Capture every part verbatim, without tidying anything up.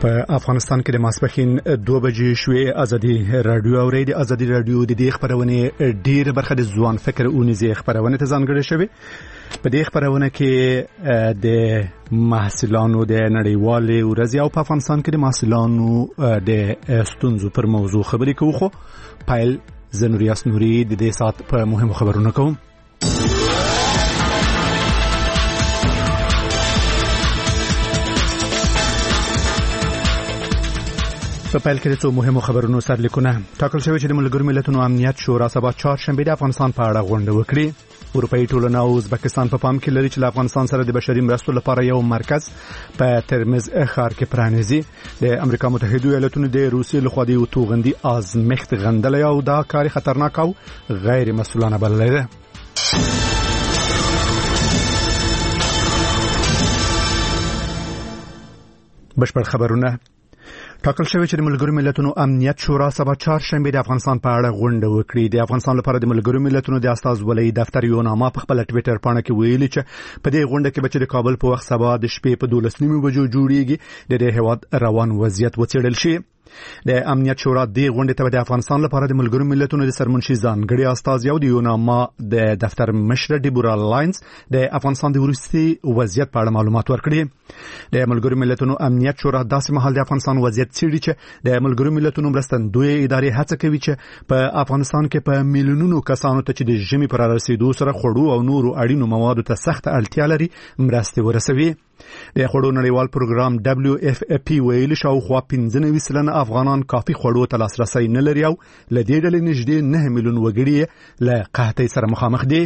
په افغانستان کې د ماسپښین دوه بجې شوې ازادي رادیو او ریډیو ازادي رادیو د دې خبرونه ډیر برخه د ځوان فکر اونیزه خبرونه ته ځانګړې شوې. په دې خبرونه کې د محصلانو د نړیوالې ورځې او په افغانستان کې د محصلانو د ستونزو پر موضوع خبرې کوو. خو پایل زنوریاس نوري د دې سات په مهمو خبرونه کوم. په پیل کې د څو مهمو خبرونو سرلیکونه. ټاکل شوی چې د ملګرو ملتونو امنیت شورا سبا چهارشنبه د افغانستان په اړه غونډه وکړي. اروپאי ټولنه او ازبکستان په پام کې لري چې افغانستان سره د بشري مرستو لپاره یو مرکز په ترمز ښار کې پرانیزي. د امریکا متحده ایالاتونو د روسیې لخوا د توغندي ازمخت غندلې او دا کار خطرناک او غیر مسؤلانه بللی دی. بشپړ خبرونه. ټاکل شوی چې د ملګرو ملتونو امنیت شورا سبا چهارشنبه د افغانستان په اړه غونډه وکړي. د افغانستان لپاره د ملګرو ملتونو د استازولۍ دفتر یو نامه په خپل ټوئیټر باندې کې ویلي چې په دې غونډه کې به د کابل په وخت سبا د شپې په دولس نیمو بجو جوړیږي د دې هیواد روان وضعیت وڅېړل شي. د امنیت شورا د غونډې ته د افغانستان لپاره د ملګرو ملتونو د سرمنشي ځانګړي استاذ یو د یو نامه د دفتر مشر ډیبورا لاینز د افغانستان د وروستي وضعیت په اړه معلومات ورکړي. د ملګرو ملتونو امنیت شورا داسې مهال د افغانستان وضعیت څېړي چې د ملګرو ملتونو مرستندوی ادارې هڅه کوي چې په افغانستان کې په میلیونونو کسانو ته چې د ژمي پر رسیدو سره خوړو او نورو اړینو موادو ته سخت اړتیا لري مرستې ورسوي. د خوړو نړیوال پروګرام دبليو اف پی ویل شاوخوا پنځه نوي سلنه افغانان کافي خوړو ته لاسرسي نه لري او له دې ډلې نږدې نه میلیون وګړي له قحطۍ سره مخامخ دي.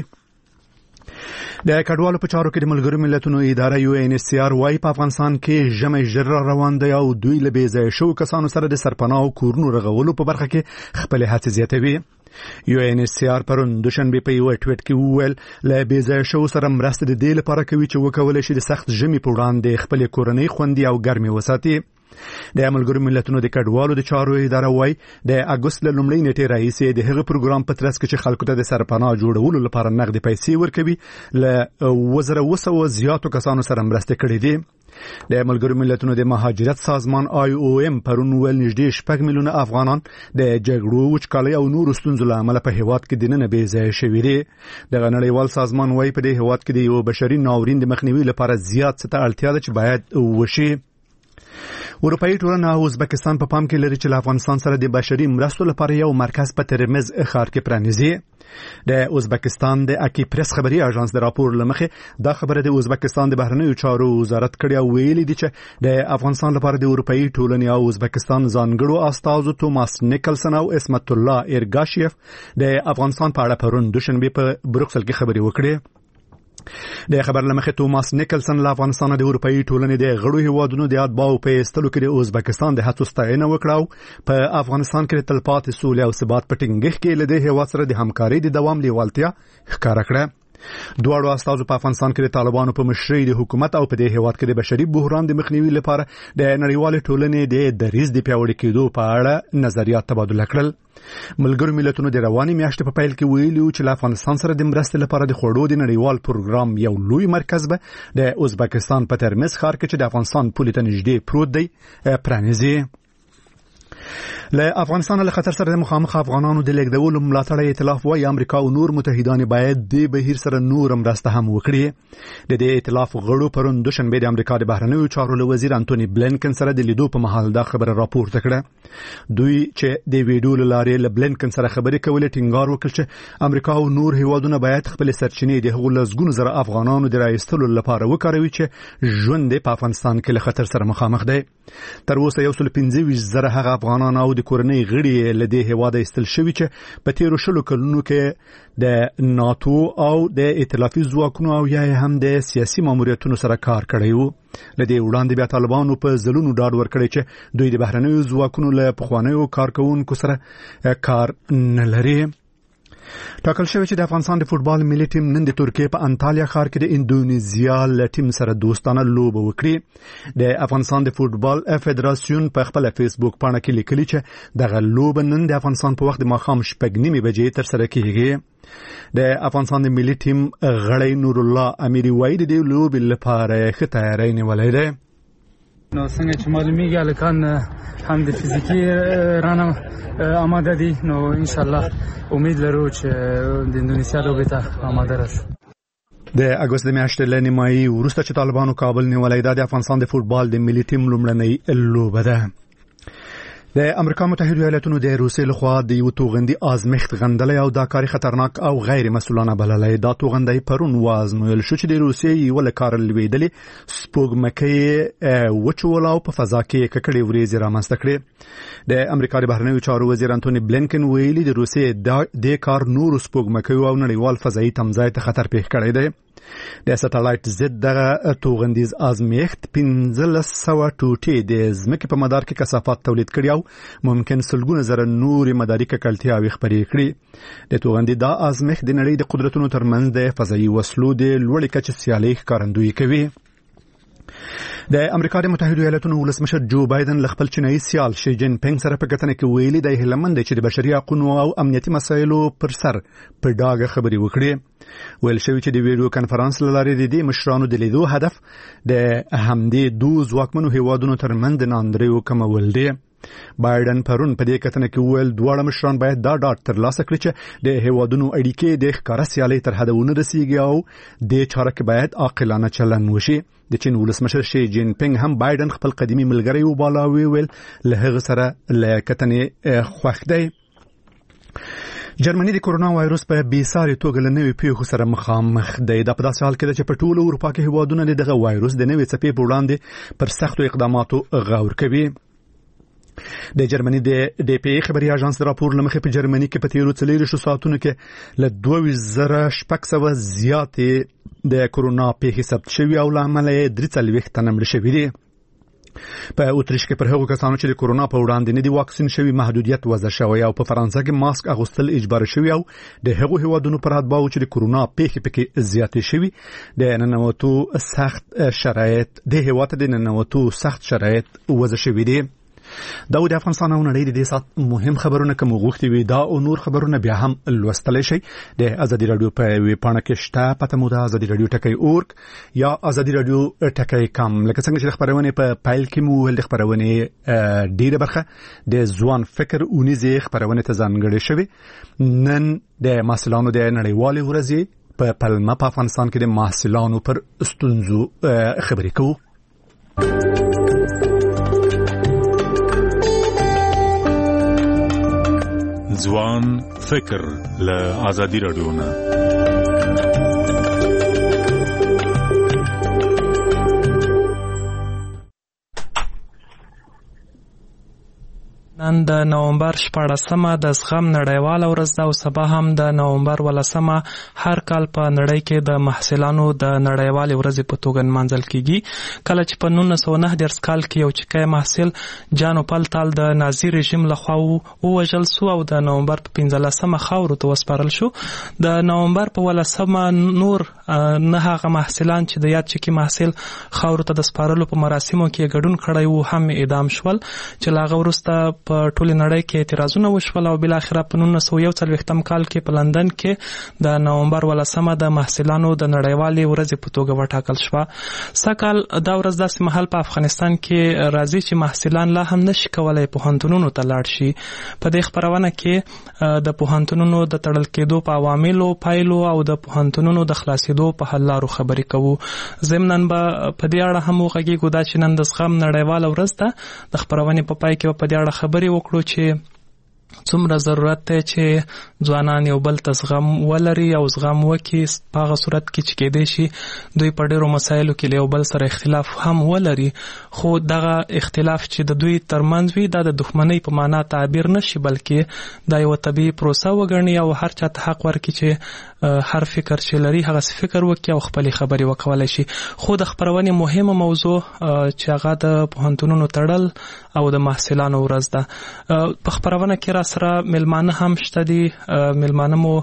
د کډوالو په چارو کې د ملګرو ملتونو اداره یو ان ایچ سی آر وايي په افغانستان کې ژمي ژر روان دی او دوی له بې ځایه شو کسانو سره د سرپناه او کورونو رغولو په برخه کې خپل هڅې زیاتوي. یو ان ایچ سی آر پرون دوشنبه په یو ټویټ کې وویل له بې ځایه شو سره مرسته د دې لپاره کوي چې وکولای شي د سخت ژمي په وړاندې خپل کورنۍ خوندي او ګرمي وساتي. د ملګرو ملتونو د کډوالو د چارو اداره وايي د اګوست له لومړۍ نیټې راهیسې د هغه پروګرام په ترڅ کې چې خلکو ته د سرپناه جوړولو لپاره نقد پیسې ورکوي له وزره وسو زیاتو کسانو سره مرسته کړې دي. د ملګرو ملتونو د مهاجرت سازمان آی او ام پرون ول نږدې شپږ میلیونه افغانان د جګړو وچکالۍ او نورو ستونزو له امله په هیواد کې دننه بې ځایه شوي دي. د نړیوال سازمان وايي په دې هیواد کې د یو بشري ناورین د مخنیوي لپاره زیات څه ته اړتیا ده چې باید وشي. اروپאי ټولنه او ازبکستان په پام کې لري چې افغانستان سره د بشري مرستو لپاره یو مرکز په ترمز ښار کې پرانیزي. د ازبکستان د اکی پریس خبري اژانس د راپور لمخې دا خبره د ازبکستان د بهرنیو چارو وزارت کړي او ویلي دي چې د افغانستان لپاره د اروپאי ټولنې او ازبکستان ځانګړو استازو توماس نیکلسن او اسمت الله ایرګاشیف د افغانستان په اړه پرون دوشنبه په بروکسل کې خبري وکړي. د خبر لمخې توماس نیکلسن له افغانستان د اروپאי ټولنې د غړو هیوادونو د اتباعو په استلو کې د ازبکستان د هڅو ستاینه وکړه. په افغانستان کې د تلپاتې سولې او ثبات په ټینګښت کې له دې هیواد سره د همکارۍ د دوام لیوالتیا ښکاره کړه. دواړو استازو په افغانستان کې د طالبانو په مشرۍ د حکومت او په دې هیواد کې د بشري بحران د مخنیوي لپاره د نړیوال ټولنې د دریځ د پیاوړي کېدو په اړه نظریات تبادله کړل. ملګرو ملتونو د رواني میاشتې په پیل کې ویلي چې افغانستان سره د مرستې لپاره د خوړو د نړیوال پروګرام یو لوی مرکز به د ازبکستان په ترمز ښار کې چې د افغانستان پولې ته نږدې پروت دی پرانیزي. له افغانستان له خطر سره مخامخ افغانانو د لیږدولو ملاتړ ائتلاف وايي امریکا او نور متحدان باید د بهیر سره نور مرسته هم وکړي. د دې ائتلاف غړو پرون دوشنبه د امریکا د بهرنیو چارو وزیر انټونی بلینکن سره د لیدو په محل دا خبره راپورته کړه. دوی چې د ویډیو لارې له بلینکن سره خبرې کولې ټینګار وکړ چې امریکا او نور هیوادونه باید خپل سرچینې د هغو لزګونو زره افغانانو د راایستلو لپاره وکاروي چې ژوند په افغانستان کې له خطر سره مخامخ دی. تر اوسه یو سل پنځه ویشت زره هغه افغانان او د کورنۍ غړي له دې هیواده استل شوی چې په تیرو شلو کلونو کې د ناتو او د ائتلافي ځواکونو او یا هم د سیاسي ماموریتونو سره کار کړی وو. لدې وړاندې بیا طالبانو په ځلونو ډاډ ورکړی چې دوی د بهرنیو ځواکونو له پخوانیو کارکونکو سره کار نه لري. ټاکل شوی چې د افغانستان د فوتبال ملي ټیم نن د ترکیه په انټالیا ښار کې د اندونیزیا له ټیم سره دوستانه لوبه وکړي. د افغانستان د فوتبال فدراسیون په خپل فیسبوک باندې کې لیکلي چې دغه لوبه نن د افغانستان په وخت د ماښام شپږ نیمې بجې تر سره کیږي. د افغانستان د ملي ټیم غړی نور الله امیری وایي د لوبې لپاره ښه تیاری نیولې ده. نو څنګه چې معلومیږي هلکان هم د فزیکي رانه آماده دي، نو انشاءالله امید لرو چې د اندونیسیا لوبې ته آماده راشو. د اګوست د میاشتې له نیمایي وروسته چې طالبانو کابل نیولی دا د افغانستان د فوټبال د ملي ټیم لومړنۍ لوبه ده. د امریکا متحده ایالاتونو د روسیې لخوا د یو توغندي ازمېښت غندلی او دا کاری خطرناک او غیر مسؤلانه بللی. دا توغندی پرون وازمویل شو چې د روسیې یوه له کاره لوېدلې سپوږمکۍ وچوله او په فضا کې ککړې وریځې رامنځته کړې. د امریکا د بهرنیو چارو وزیر انتوني بلینکن ویلي د روسیې د کار نورو سپوږمکیو او نړیوال فضایي تمځای ته خطر پیښ کړی دی. د سټلایټ ضد دغه توغندیز ازمېښت پنځلس سوه ټوټې د ځمکې په مدار کې کثافات تولید کړي او ممکن سلګونه زره نورې مداري ککړتیاوې خپرې کړي. د توغندي دا ازمېښت د نړۍ د قدرتونو ترمنځ د فضایي وسلو د لوړې کچې سیالۍ ښکارندویي کوي. د امریکا د متحده ایالاتونو ولسمشر جو بایدن له خپل چینایي سیال شي جین پینګ سره په کتنه کې ویلي دی هیلهمند دی چې د بشري حقوقو او امنیتي مسایلو پر سر په ډاګه خبرې وکړي. ویل شوی چې د ویډیو کانفرنس له لارې د دې مشرانو د لیدو هدف د همدې دوه ځواکمنو هیوادونو ترمنځ د ناندریو کمول دی. بایدن پرون په دې کتنه کې ویل دواړه مشران باید دا ډاډ ترلاسه کړي چې د هیوادونو اړیکې د ښکاره سیالۍ تر حده ونه رسیږي او د چاره کې باید عاقلانه چلند وشي. د چین ولسمشر شي جین پینګ هم بایدن خپل قدیمي ملګری وباله او ویل له هغه سره له کتنې خوښ دی. جرمني د کورونا وایروس په بیساري توګه له نوې پیښو سره مخامخ دی. دا په داسې حال کې ده چې په ټولو اروپا کې هیوادونه دغه وایروس د نوې څپې په وړاندې پر سختو اقداماتو غور کوي. د جرمني د ډي پی ای خبري اژانس راپور لمخې په جرمني کې په تیرو څلېرویشتو ساعتونو کې له دوه زره شپږ سوه زیاتې د کورونا پیښې ثبت شوي او له امله یې درې څلوېښت تنه مړه شوي دي. په اتریش کې پر هغو کسانو چې د کورونا په وړاندې نه دي واکسین شوي محدودیت وضع شوی او په فرانسه کې ماسک اغوستل اجباري شوی او د هغو هیوادونو پر اتباعو چې د کورونا پیښې پکې زیاتې شوي د ننوتو سخت شرایط د هیواد د ننوتو سخت شرایط وضع شوي دي. دا د افغانستان او نړۍ د دې سات مهم خبرونه کوم غوښتي وي دا او نور خبرونه بیا هم لوستلی شي د ازادي رادیو په ویب پاڼه کې شته. پته مو د ازادي رادیو ټکی اورګ یا ازادي رادیو ټکی کام. لکه څنګه چې خبرونه په پایل کې مو ول خبرونه ډیره برخه د ځوان فکر اونیزه خبرونه ته ځانګړې شوی. نن د محصلانو د نړیوالې ورځې په پلمه په افغانستان کې د محصلانو پر ستونزو خبرې کوو. ځوان فکر له ازادي رادیو نه. نن د نومبر شپاړسمه د زغم نړیواله ورځ ده او سبا هم د نومبر ولسمه هر کال په نړۍ کې د محصلانو د نړیوالې ورځې په توګه نمانځل کیږي. کله چې په نولس سوه نهه دېرش کال کې یو چکی محصل جان پلتال د نازي رژیم لخوا ووژل سو او د نومبر په پنځلسمه خاورو ته وسپارل شو. د نومبر په ولسمه نور نه هغه محصلان چې د یاد چکی محصل خاورو ته د سپارلو په مراسمو کې ګډون کړی وو هم اعدام شول چې لا هغه وروسته په ټول نړۍ کې اعتراضونه وشول او بل اخره په نولس سوه یو څلوېښتم کال کې په لندن کې د نومبر ولسمه د محصلانو د نړیوالې ورځې په توګه وټاکل شوه. سږکال دا ورځ داسې مهال په افغانستان کې راځي چې محصلان لا هم نشي کولای پوهنتونونو ته لاړ شي. په دې خبرونه کې د پوهنتونونو د تړل کېدو په عواملو، پایلو او د پوهنتونونو د خلاصېدو په حل لارو خبرې کوو. ضمناً به په دې اړه هم وغږیږو دا چې نن د زغم نړیواله ورځ ده. د خبرونې په پای کې په دې اړه خبرې وکړو چې څومره ضرورت دی چې ځوانان یو بل ته زغم ولري او زغم وکړي په هغه صورت کې چې کېدای شي دوی په ډېرو مسایلو کې له یو بل سره اختلاف هم ولري، خو دغه اختلاف چې د دوی ترمنځ وي دا د دښمنۍ په معنا تعبیر نشي بلکې دا یو طبیعي پروسه وګڼي او هر چا ته حق ورکړي چې هر فکر چې لري هغه فکر وکړي او خپلې خبرې وکولای شي. خو د خبرونې مهمه موضوع چې هغه د پوهنتونونو تړل او د محصلانو ورځ ده. په خبرونه کې را سره ملمانه هم شته دي. ملمانه مو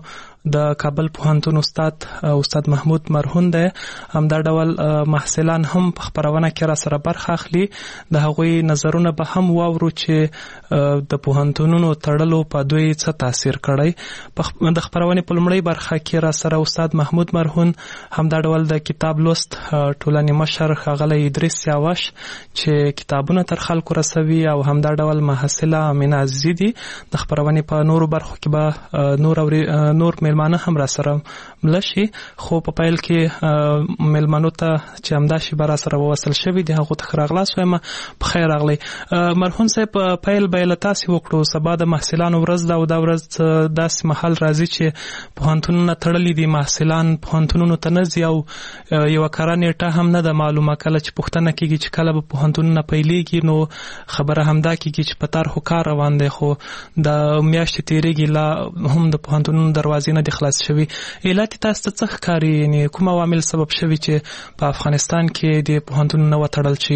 د کابل پوهنتون استاد استاد محمود مرهون دی. همدا ډول محصلان هم په خبرونه کې را سره برخه اخلي. د هغوی نظرونه به هم واورو چې د پوهنتونونو تړلو په دوی څه تاثیر کړی. د خبرونه په لومړۍ برخه کې را سره استاد محمود مرهون همدا ډول د کتاب لوست ټولنې مشر ښاغلی ادریس سیاوش چې کتابونه تر خلکو رسوي او همدا ډول محصله امینه عزیزي دي. د خبرونه په نورو برخو کې به نور او نور مېلمانه هم را سره مل شي، خو په پیل کې مېلمانو ته چې همدا شی به را سره وصل شوي دي هغو ته ښه راغلاست وایم. په خیر راغلی. مرهون صاحب په پیل به یې له تاسې وکړو. سبا د محصلانو ورځ ده او دا ورځ داسې مهال راځي چې پوهنتونونه تړلي دي، محصلان پوهنتونونو ته نه ځي او یوه کره نیټه هم نه ده معلومه. کله چې پوښتنه کېږي چې کله به پوهنتونونه پیلېږي نو خبره همدا کېږي چې په طرحو کار روان دی، خو د میاشتې تېرېږي لا هم د پوهنتونونو دروازې نه دي خلاص شوي. علت تاسو ته څه ښکاري؟ یعنې کوم عوامل سبب شوي چې په افغانستان کې د پوهنتونونه وتړل شي؟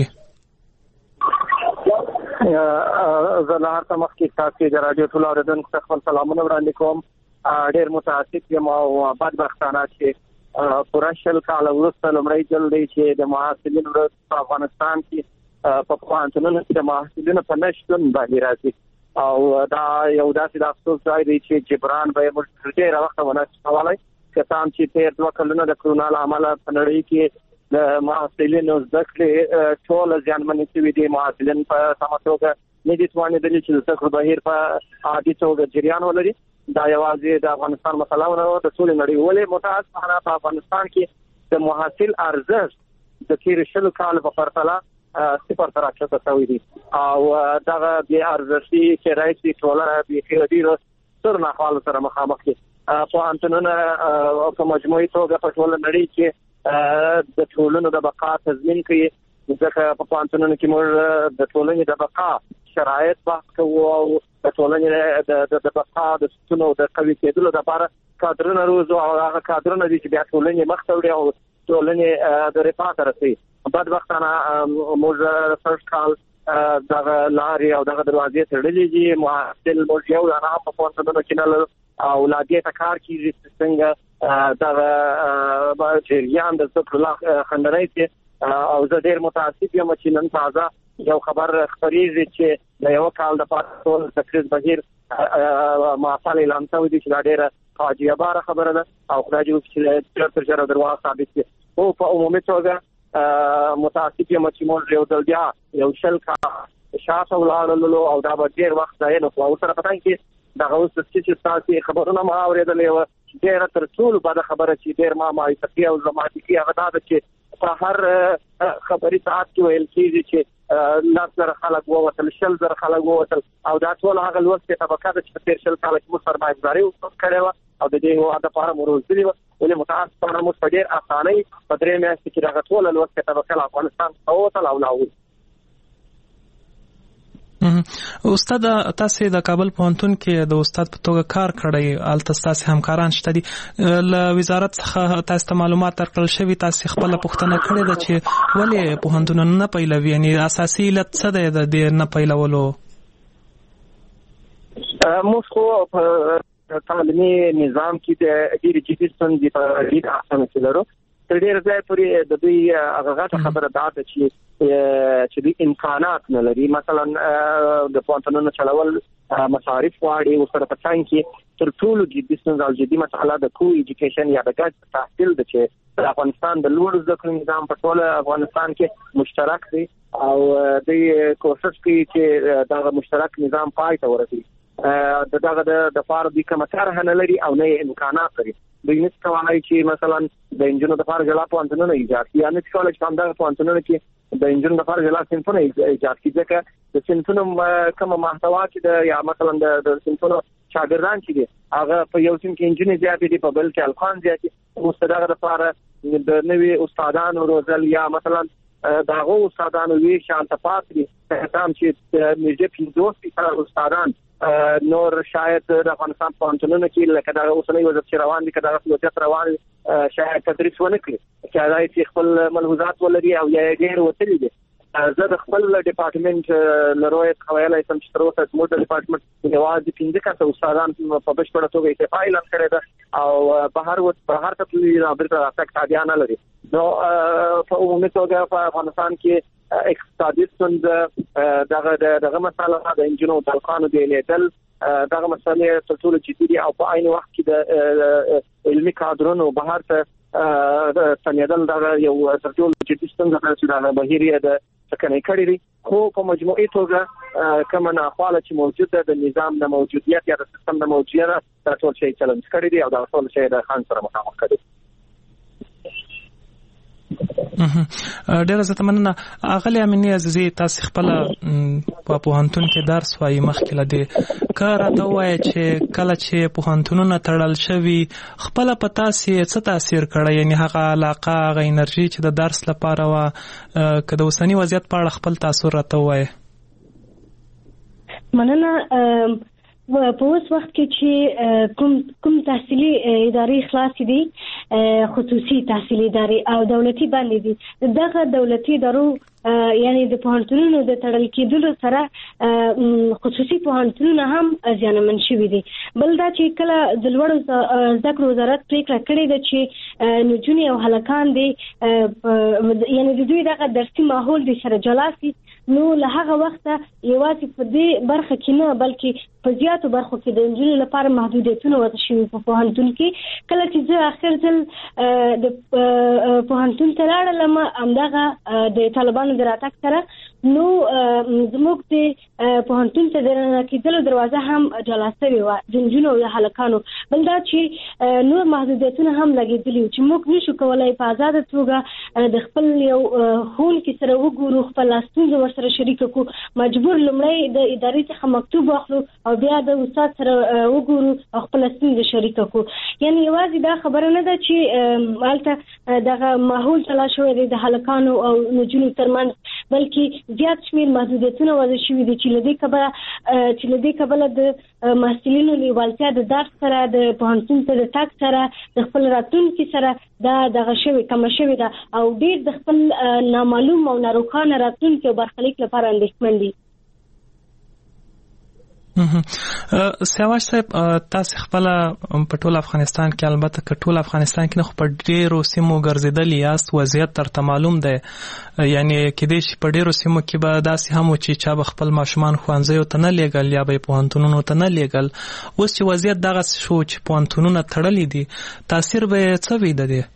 زه له هر څه مخکې تاسې د راډیو ټولو اورېدونکو ته خپل سلامونه وړاندې کوم. ډېر متاسف یم او بدبختانه چې پوره شل کاله وروسته لومړی ځل دی چې د محصلینو ورځ په افغانستان کې په پوهنتونونو کې د محصلینو په نه شتون باندې راځي او دا یو داسې د افسوس ځای دی چې جبران به یې موږ ډېره وخته ونه شو کولی. که څه هم چې تېر دوه کلونه د کرونا له امله په نړۍ کې د محصلینو زده کړې ټوله زیانمنې شوي دي. محصلین په سمه توګه نه دي توانېدلي چې د زده کړو بهیر په عادي توګه جریان ولري. دا یوازې د افغانستان مسله نه ده، د ټولې نړۍ. ولې متاسفانه په افغانستان کې د محصل ارزښت د تېرو شلو کالو په پرتله صفر ته راکښته شوی دی او دغه بې ارزښتي چې رایسي ټولنه بیخي له ډېرو سترو ناخوالو سره مخامخ دي. پوهنتونونه په مجموعي توګه په ټوله نړۍ کې د ټولنو د بقا تضمین کوي، ځکه په پوهنتونونو کې موږ د ټولنې د بقا شرایط بحث کوو او د ټولنې د بقا د ستونو د قوي کېدلو لپاره کادرونه روزو او هغه کادرونه دي چې بیا ټولنې مخ ته وړي او ټولنې د رفاه ته رسوي. بدبختانه موږ فرست کال دغه لارې او دغه دروازې تړلې دي. محصل موږ یو دانه هم په پوهنتونونو کې نه لرو او لا دې ته کار کېږي چې څنګه دغه جریان د زده کړو خنډنی شي. او زه ډېر متاسف یم چې نن تازه یو خبر خپرېږي چې د یوه کال دپاره ټول تقریض بهیر معطل اعلان شوی دی چې دا ډېره فاجعه باره خبره ده او خدای دې وکړي چې ژر تر ژره درواغ ثابت شي. خو په عمومي توګه متاسف یم چې موږ یو ځل بیا یو شل کاله شاته ولاړلو او دا به ډېر وخت ځای نه کړو. ورسره په تن کې دغه اوس چې ستاسې خبرونه ما اورېدلې وه ډېره تر ټولو بده خبره چې ډېر ما مایوسه او زما کړي هغه دا ده چې په هر خبري ساعت کې ویل کېږي چې لس زره خلک ووتل، شل زره خلک ووتل او دا ټول هغه لوستې طبقه ده چې په تېر شل کاله کې موږ سرمایه‌ګذاري کړې وه او د دې هېواد دپاره مو روزلي وه. ولې متاسفانه موږ په ډېر اسانۍ په درې میاشتې کې دغه ټوله لوستې طبقه له افغانستان څخه ووتل او لاهور. استاد تاسې د کابل پوهنتون کې د استاد په توګه کار کړی، هلته ستاسې همکاران شته دي. له وزارت څخه تاسو ته معلومات درکړل شوي، تاسې خپله پوښتنه کړې ده چې ولې پوهنتونونه نه پیلوي؟ یعنې اساسي علت څه دی د دې نه پیلولو؟ موږ خو په تعلیمي نظام کې د ډېرې جدي ستونزې په ډېر اسانه کې لرو. تر ډېره ځایه پورې د دوی هغه غټه خبره دا ده چې چې دوی امکانات نه لري. مثلا د پوهنتونونو چلول مصارف غواړي. ورسره په څنګ کې تر ټولو جدي ستونزه او جدي مسله د کو ایجوکیشن یا د ګډ تحصیل ده چې د افغانستان د لوړو زده کړو نظام په ټول افغانستان کې مشترک دی او دوی کوشش کوي چې دغه مشترک نظام پای ته ورسوي. د دغه د فار د کومه طرح نه لري او نه امکانات لري. دوی نشي کولی چې مثلا د انجینو د فار جلا پوهنتونونه ایجاد کړي یا نشي کولی چې همدغه پوهنتونونه کې د انجینو د فار جلا صنفونه ایجاد کړي، ځکه د صنفونو کومه محتوا چې د یا مثلا د صنفونو شاګردان چې دي هغه په یو صنف کې انجینې زیاتې دي، په بل کې القان زیات دي. اوس دغه دپاره د نوي استادانو روزل یا مثلا د هغو استادانو وی شانته پاتې دي هم چې نږدې پنځوس فیصده استادان نور شاید د افغانستان پوهنتونونو کې لکه دغه اوسنی وضعیت چې روان دي که دغه وضعیت روان شاید تدریس ونه کړي، کېدای چې خپل ملحوظات ولري او یا یې ډېر وتلي دي. زه د خپل ډپارټمنټ لروي خوایله سم چې تر اوسه زموږ د ډپارټمنټ یوازې پنځه کسه استادان په بشپړه توګه استعفا اعلان کړی ده او بهر و بهر ته تللي رابطه راځي تابع نه لري. نو په عمومي توګه په افغانستان کې اقتصادي ستونزې دغه دغه مسله د انجنونو د خانو دی لیدل دغه مسله تر ټولو جدي دي او په عین وخت کې د علمي کادرونو بهر ته سنیدل دغه یو تر ټولو جدي ستونزه ده چې دا بهیره ده څنګه کړی دي. خو په مجموعي توګه کومه ناخواله چې موجوده د نظام د موجودیت یا د سیستم د موجودیت دا ټول شی چلنج کړی دي او دا ټول شی د خان سره مخامخ کړي. ډیره زه تمنه اغلی امینی عزیزي تاسو خپل په پوهنتون کې درس وایي مخکې لدی کار راته وایي چې کله چې پوهنتونونه تړل شوي خپل په تاسو څه تاثیر کړی یعنی هغه علاقه هغه انرژي چې د درس لپاره وا که د اوسنی وضعیت په اړه خپل تاثیر راته وایي. مننه. په اوس وخت کې چې کوم کوم تحصیلي ادارې خلاص دي خصوصي تحصیلي ادارې او دولتي باندې دي دغه دولتي ادارو یعنی د پوهنتونونو د تړل کېدلو سره خصوصي پوهنتونونه هم زیانمن شوي دي. بل دا چې کله د لوړو زده کړو وزارت پریکړه کړې ده چې نجونې او هلکان دي یعنی د دوی دغه درسي ماحول د سره جلا شي نو له هغه وخته یوازې په دې برخه کې نه بلکې په زیاتو برخو کې د نجونو لپاره محدودیتونه وضع شوي په پوهنتون کې. کله چې زه اخر ځل د پوهنتون ته لاړم همدغه د طالبانو د راتګ سره نو زموږ د پوهنتون ته د کېدلو دروازه هم جلا شوې وه د نجونو او د هلکانو. بل دا چې نور محدودیتونه هم لګېدلي وو چې موږ نشو کولی په ازاده توګه د خپل یو ښوونکي سره وګورو خپل ستونزې ورسره شریکه کړو. مجبور لومړی د ادارې څخه مکتوب واخلو او بیا د استاد سره وګورو او خپل ستونزې شریکه کړو. یعنی یوازې دا خبره نه ده چې هلته دغه ماحول جلا شوی دی د هلکانو او نجونو ترمنځ بلکې زیات شمیر محدودیتونه وضع شوي دي چې له دې کبله چې له دې کبله د محصلینو لیوالتیا د درس سره د پوهنتون ته د تګ سره د خپل راتلونکي سره دا دغه شوی کمه شوې ده او ډېر د خپل نامعلوم او ناروښانه راتلونکي او برخلیک لپاره اندېښمن دي. سیاوش صاحب تاسو خپل په ټول افغانستان کې البته که ټول افغانستان کې نه خو په ډیرو سیمو ګرځېدلی یاست وضعیت درته معلوم دی یعنی کېدای شي په ډیرو سیمو کې به داسې هم و چې چا به خپل ماشومان ښوونځیو ته نه لیږل یا به یې پوهنتونونو ته نه لیږل. اوس چې وضعیت دغسې شو چې پوهنتونونه تړلي دي تاثیر به یې څه وي د دې؟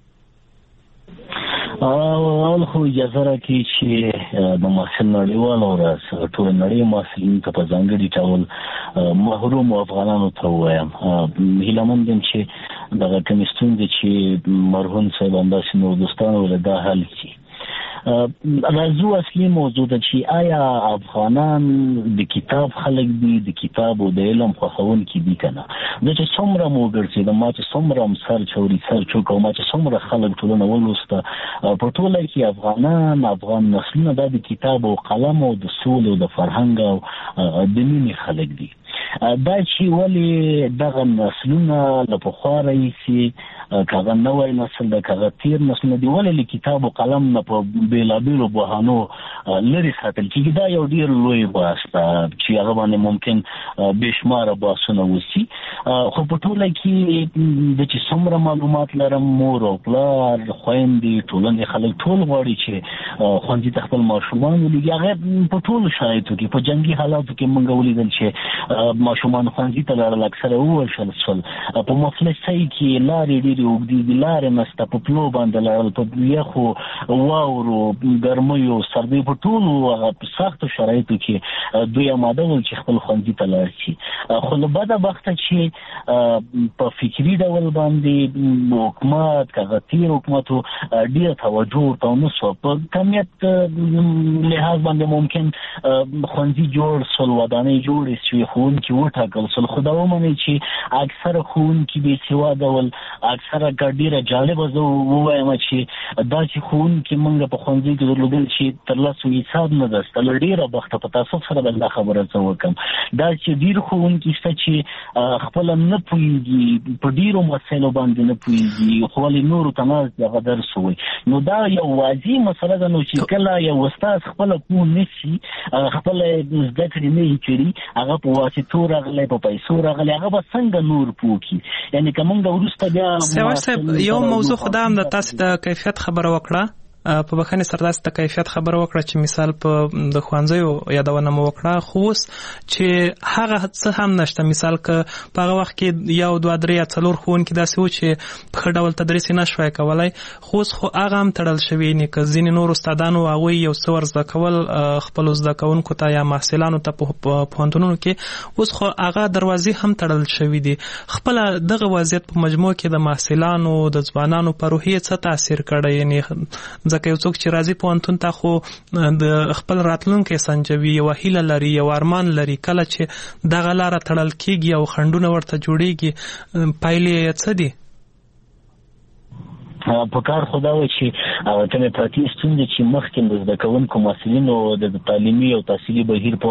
اول خو اجازه راکړئ چې د محصل نړیوال ورځ ټول نړۍ محصلینو ته په ځانګړي ډول محروم افغانانو ته ووایم هیله یم چې دغه کومې ستونزې چې مرهون صاحب همداسې نور دوستانو له دا حل شي. راځو اصلي موضوع ده چې آیا افغانان د کتاب خلک دي د کتاب او د علم خوښونکي دي که نه. زه چې څومره مو وګرځېدم ما چې څومره هم سرچ او ریسرچ وکړو ما چې څومره خلک ټولنه ولوسته په ټوله کې افغانان افغان نسلونه دا د کتاب او قلم او د سولې او د فرهنګ او د مینې خلک دي. دا چې ولې دغه نسلونه له پخوا راهیسې کاغه نوی نسل د کاغه تیر نسل دی ولې له کتاب او قلم نه په بیلابیلو بهانو لري ساتل کیږي. دا یو ډیر لوی بحث چې هغه باندې ممکن بشماره بحثونه وشي خو په ټوله کې د چې څومره معلومات لرم مور او پلار خویندې ټولنې خلک ټول غواړي چې ښوونځي ته خپل ماشومان ولېږي. هغه په ټولو شرایطو کې په جنګي حالاتو کې موږ ولیدل چې ماشومان ښوونځي ته لاړل اکثره ووژل شول په مفلسۍ کې لارې ډېرې اوږدې دي لارې نشته په پلو باندې لاړل په یخو واورو ګرمیو سردیو په ټولو هغه سختو شرایطو کې دوی اماده ول چې خپل ښوونځي ته لاړ شي. خو له بده بخته چې په فکري ډول باندې حکومت کاغه تیر حکومتو ډېر توجه ورته ونه شو په کمیت لحاظ باندې ممکن ښوونځي جوړ شول ودانۍ جوړې شوې ښوونکي کې وټاکل شول. خو دا ومني چې اکثره ښوونکي بې سواده ول، اکثره ډېره جالبه زه ووایم چې دا چې ښوونکي موږ په ښوونځي کې درلودل چې تر لسو حساب نه ده سته، له ډېره بخته په تاسف سره به دا خبره څه وکړم، دا چې ډېر ښوونکي شته چې خپله نه پوهېږي، په ډېرو مسایلو باندې نه پوهېږي، خو ولې نورو ته ناست دغه درس ووایي. نو دا یو واضح مسله ده نو چې کله یو استاد خپله پوه نه شي، خپله زده کړې نه یې کړي، هغه په واسطو راغلی، په پیسو راغلی، هغه به څنګه نور پوه کړي؟ یعنې که موږ وروسته بیا سیاوش صاحب یو موضوع خو دا هم د تاسې د کیفیت خبره وکړه، په بخښنې سره داسې د کیفیت خبره وکړه چې مثال په د ښوونځیو یادونه مو وکړه، خو اوس چې هغه څه هم نشته. مثال که په هغه وخت کې یو دوه درې یا څلور ښوونکي داسې و چې په ښه ډول تدریس یې نه شوی کولی، خو اوس خو هغه هم تړل شوي دي. که ځینې نور استادانو هغوی یو څه ور زده کول خپلو زده کوونکو ته یا محصلانو ته په پوهنتونونو کې، اوس خو هغه دروازې هم تړل شوي دي. خپله دغه وضعیت په مجموع کې د محصلانو د ځوانانو په روحیې څه تاثیر کړی؟ یعنې ځکه یو څوک چې راځي پوهنتون ته خو د خپل راتلونکی سنجوي، یوه هیله لري، یو ارمان لري، کله چې دغه لاره تړل کېږي او خنډونه ورته جوړېږي پایلې یې څه دي؟ په کار خو دا وایي چې ته مې پراتې ستونزې چې مخکې د زده کوونکو محصلینو د تعلیمي او تحصیلي بهیر په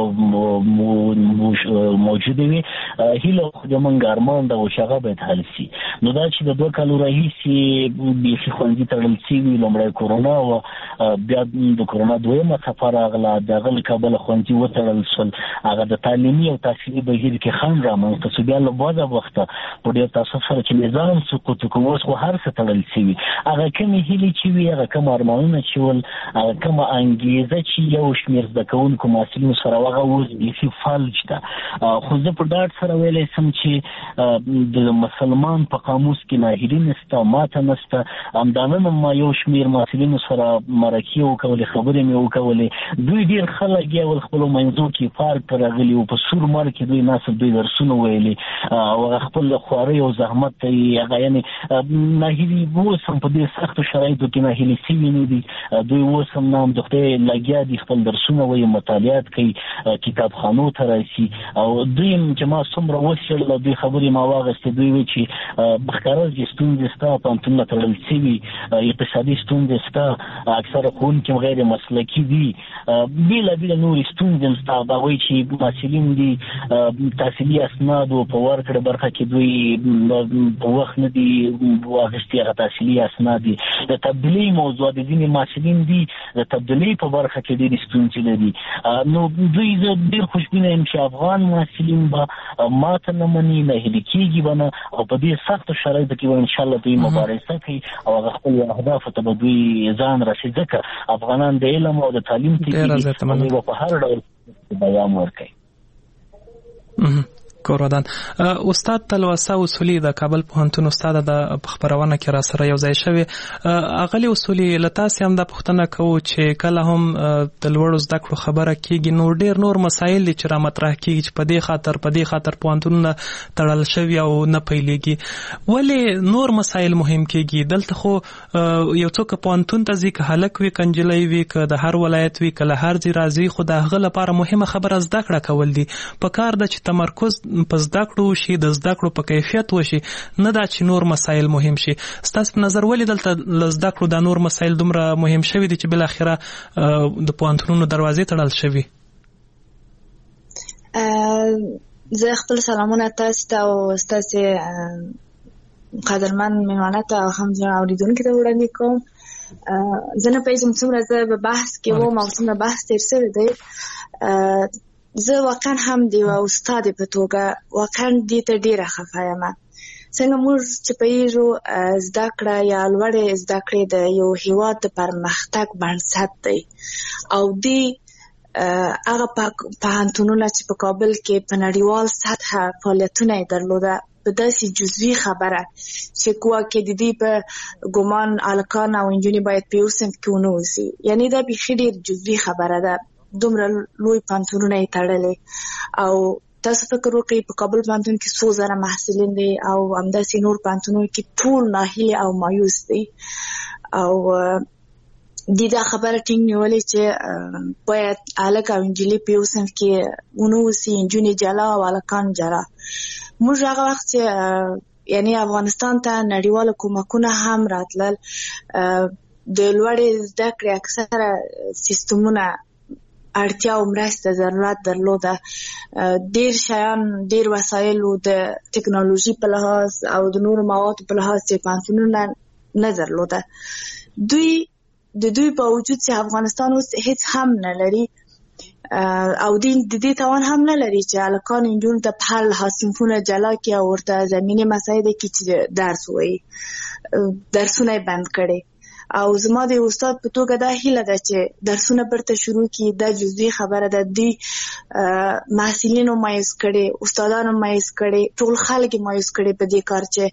موجودې وي، هیله خو د موږ ارمان ده چې هغه باید حل شي. نو دا چې د دوه کالو راهیسې بیخي ښوونځي تړل شوي، لومړی کورونا وه، بیا د کورونا دویمه څپه راغله، د هغه له کبله ښوونځي وتړل شول، هغه د تعلیمي او تحصیلي بهیر کې خنډ رامنځته شو. بیا له بعده وخته په ډېر تاسف سره چې نظام سقوط وکړو، اوس خو هر څه تړل شوي، هغه کومې هیلې چې وي، هغه کوم ارمانونه چې ول، هغه کومه انګیزه چې یو شمېر زده کوونکو محصلینو سره هغه اوس بیخي فلج ده. خو زه په ډاډ سره ویلی شم چې د مسلمان په قاموس کې ناهیلي نشته، ماته نشته. همدانه ما یو شمېر محصلینو سره مرکې وکولې، خبرې مې وکولې، دوی ډېر خلک یې ول خپلو منځو کې پارک ته راغلي وو، په سور مر کې دوی ناست دوی درسونه ویلي، او هغه خپل خوارۍ او زحمت ته یې هغه یعنې ناهیلي اوس هم په دې سختو شرایطو کې ناهیلي شوي نه دي. دوی اوس هم نه هم د خدای لګیا دي، خپل درسونه وایي، مطالعات کوي، کتابخانو ته راشي. او دوی چې ما څومره وڅېړل، دوی خبرې ما واخیستې، دوی وایي چې ښکاره دي ستونزې شته، پوهنتونونه تړل شوي، اقتصادي ستونزې شته، اکثره ښوونکي هم غیر مسلکي دي، بېلابېله نورې ستونزې هم شته. هغوی چې محصلین دي تحصیلي اسنادو په ورکړه برخه کې دوی په وخت نه دي واخیستي، هغه تحصیلي اسناد دي. د تبدیلي موضوع د ځینې محصلین دي د تبدیلي په برخه کې ډېرې ستونزې لري. نو دوی زه ډېر خوشبینه یم چې افغان محصلین به ماته نه مني، ناهیلي کېږي به نه، او په دې سختو شرایطو کې به انشاءالله دوی مبارزه کوي او هغه خپلو اهدافو ته به دوی ځان رسي. ځکه افغانان د علم او د تعلیم تږي دي، دوی به په هر ډول پیغام ورکوي. کورودان استاد تلوسه اصولي د کابل پوهنتون استاد د خبرونه کې را سره یو ځای شوی. اغلی اصولي لتاس هم د پښتنه کو چې کله هم د لوړو زده کړو خبره کیږي، نو ډیر نور مسایل چې را مطرح کیږي چې په دې خاطر په دې خاطر پوهنتونونه تړل شوی او نه پیلېږي. ولې نور مسایل مهم کیږي؟ دلته خو یو څوک پوهنتون ته ځي، که هلک وي، کنجلۍ وي، که د هر ولایت وي، که له هر ځای راځي، خو د هغه لپاره مهمه خبره زده کړه کول دي. په کار ده چې تمرکز په زده کړو شي، د زده کړو په کیفیت وشي، نه دا چې نور مسایل مهم شي. ستاسو په نظر ولې دلته له زده کړو دا نور مسایل دومره مهم شوي دي چې بل اخره د پوهنتونونو دروازې تړل شوي؟ زه خپل سلامونه تاسو ته او ستاسو قدرمن میلمانه ته او هم اوریدونکو ته وړاندې کوم. زه نه پېژنم څومره زه په بحث کې وم او څومره بحث تیر شوی دی. زه واقعا هم د یو استاد په توګه واقعا دې ته ډېره خفه یم. څنګه موږ چې پوهېږو زده کړه یا لوړې زده کړې د یو هېواد د پرمختګ بنسټ دی، او دې هغه پوهنتونونه چې په کابل کې په نړیوال سطحه فعالیتونه یې درلوده په داسې جزوي خبره چې ګواکې د دې په ګمان هلکان او نجونې باید په یو صنف کې ونه اوسي. یعنې دا بیخي ډېر جزوي خبره ده، دومره لوی پوهنتونونه یې تړلې. او تاسو فکر وکړئ په کابل پوهنتون کې څو زره محصلین دي او همداسې نور پوهنتونونو کې ټول ناهیلي او مایوس دي. او د دا خبره ټینګ نیولې چې باید الک او انجلي په وسنف کې ونوسي انجونی جلا او الکان جلا. موږ هغه وخت یعنی افغانستان ته نړیوال کومکونه هم راتلل، د لوړې زده کړې اکثره سیستمونه اړتیا او مرسته ضرورت درلوده، ډیر شیان ډیر وسایل د ټکنالوژي په لحاظ او د نورو موادو په لحاظ چې پانتونونه نه درلوده. دوی د دوی په وجود چې افغانستان اوس هیڅ هم نه لري او د دې توان هم نه لري چې الکان انجون ته په هر لحاظ صنفونه جلا کړي او ورته زمینه مسایده کې چې درس وایي درسونه بند کړي. او زما د استاد په توګه دا هیله ده چې درسونه برته شروع کړي. دا جزئي خبره ده، دی محصلینو مایوس کړي، استادانو مایوس کړي، ټول خلک مایوس کړي په دې کار چې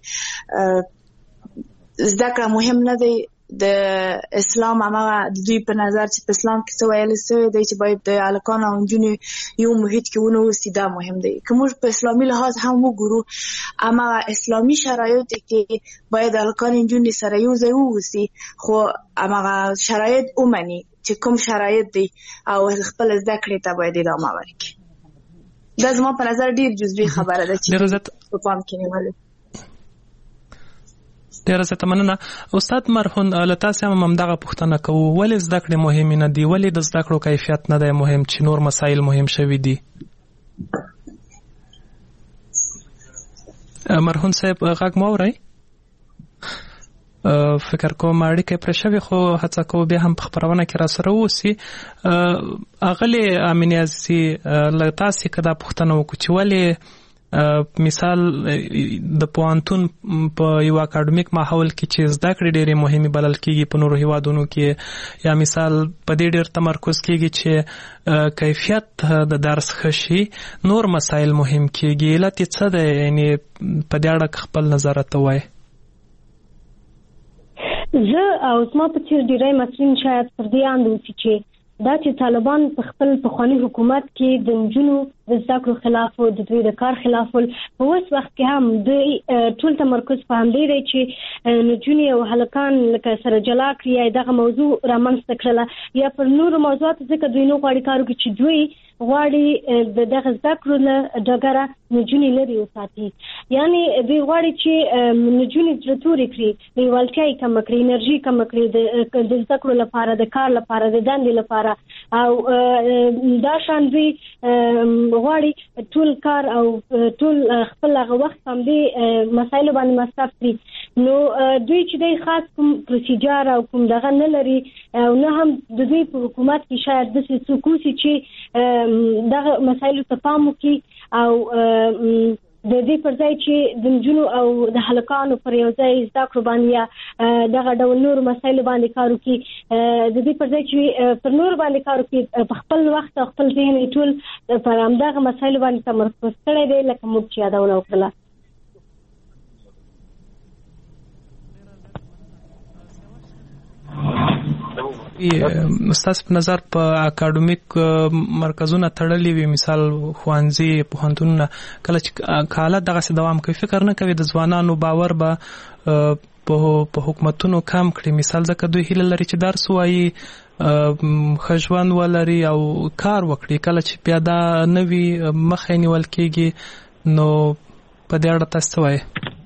زده کړه مهم نه دی. د اسلام هغه د دوی په نظر چې په اسلام کې څه ویل شوی دی چې باید د الکان او نجونې یو محیط کې ونوسي، دا مهم دی. که موږ په اسلامي لحاظ هم وګورو، اما اسلامي شرایط کې باید الکان نجونې سره یو ځای ووسي، خو هغه شرایط ومني چې کوم شرایط دی او خپل زده کړې ته باید ادامه ورکړي. دا زما په نظر ډیر جزئي خبره ده چې په پام کې نیول. ډیره زیاته مننه استاد مرهون. له تاسو هم همدغه پوښتنه کوو، ولې زده کړې مهمې نه دي؟ ولې د زده کړو کیفیت نه دی مهم چې نور مسایل مهم شوي دي؟ مرهون صاحب غږ مو اورئ؟ فکر کوم اړیکه پرې شوې، خو هڅه کوو بیا هم په خپرونه کې را سره اوسي. اغلې امینې عزیزي له تاسې که دا پوښتنه وکړو چې ولې مثال د پوهنتون په یو اکاډمیک ماحول کې چې زده کړې ډېرې مهمې بلل کېږي په نورو هیوادونو کې، یا مثال په دې ډېر تمرکز کېږي چې کیفیت د درس ښه شي، نور مسایل مهم کېږي. علت یې څه دی؟ یعنې په دې اړه خپل نظر راته ووایئ. زه او زما په څېر ډېری محصلین شاید پر دې اند اوسي چې دا چې طالبان په خپل پخواني حکومت کې د نجونو د زده کړو خلاف او د دوی د کار خلاف ول، په اوس وخت کې هم دوی ټول تمرکز په همدې دی چې نجونې او هلکان لکه سره جلا کړي یا دغه موضوع رامنځته کړله، یا پر نورو موضوعاتو ځکه دوی نه غواړي کار وکړي چې دوی غواړي د دغه زده کړو له ډګره نجونې لرې وساتي. یعنې دوی غواړي چې نجونې زړه تورې کړي، لیوالتیا یې کمه کړي، انرژي کمه کړي د زده کړو لپاره، د کار لپاره، د دندې لپاره. او دا شان دوی غواړي ټول کار او ټول خپل هغه وخت هم دې مسایلو باندې مصرف کړي. نو دوی چې دوی خاص کوم پروسیجر او کوم دغه نه لري، او نه هم د دوی په حکومت کې شاید داسې څوک اوسي چې دغه مسایلو ته پام وکړي او د دې پر ځای چې د نجونو او د هلکانو پر یو ځای زده کړو باندې یا دغه ډول نور مسایلو باندې کار وکړي، د دې پر ځای چې پر نور باندې کار وکړي، په خپل وخت او خپل ذهن ټول پر همدغه مسایلو باندې تمرکز کړی دی لکه موږ چې یادونه وکړله. استاد په نظر په اکاډمیک مرکزونه تړلې وي، مثال ښوونځي، پوهنتونونه، کله چې حالت دغسې دوام کوي، فکر نه کوي د ځوانانو باور به په حکومتونو کم کړي؟ مثال ځکه دوی هیله لري چې درس ووایي، ښه ژوند ولري او کار وکړي، کله چې بیا دا نه وي مخه یې نیول کېږي. نو په دې اړه تاسو څه وایئ؟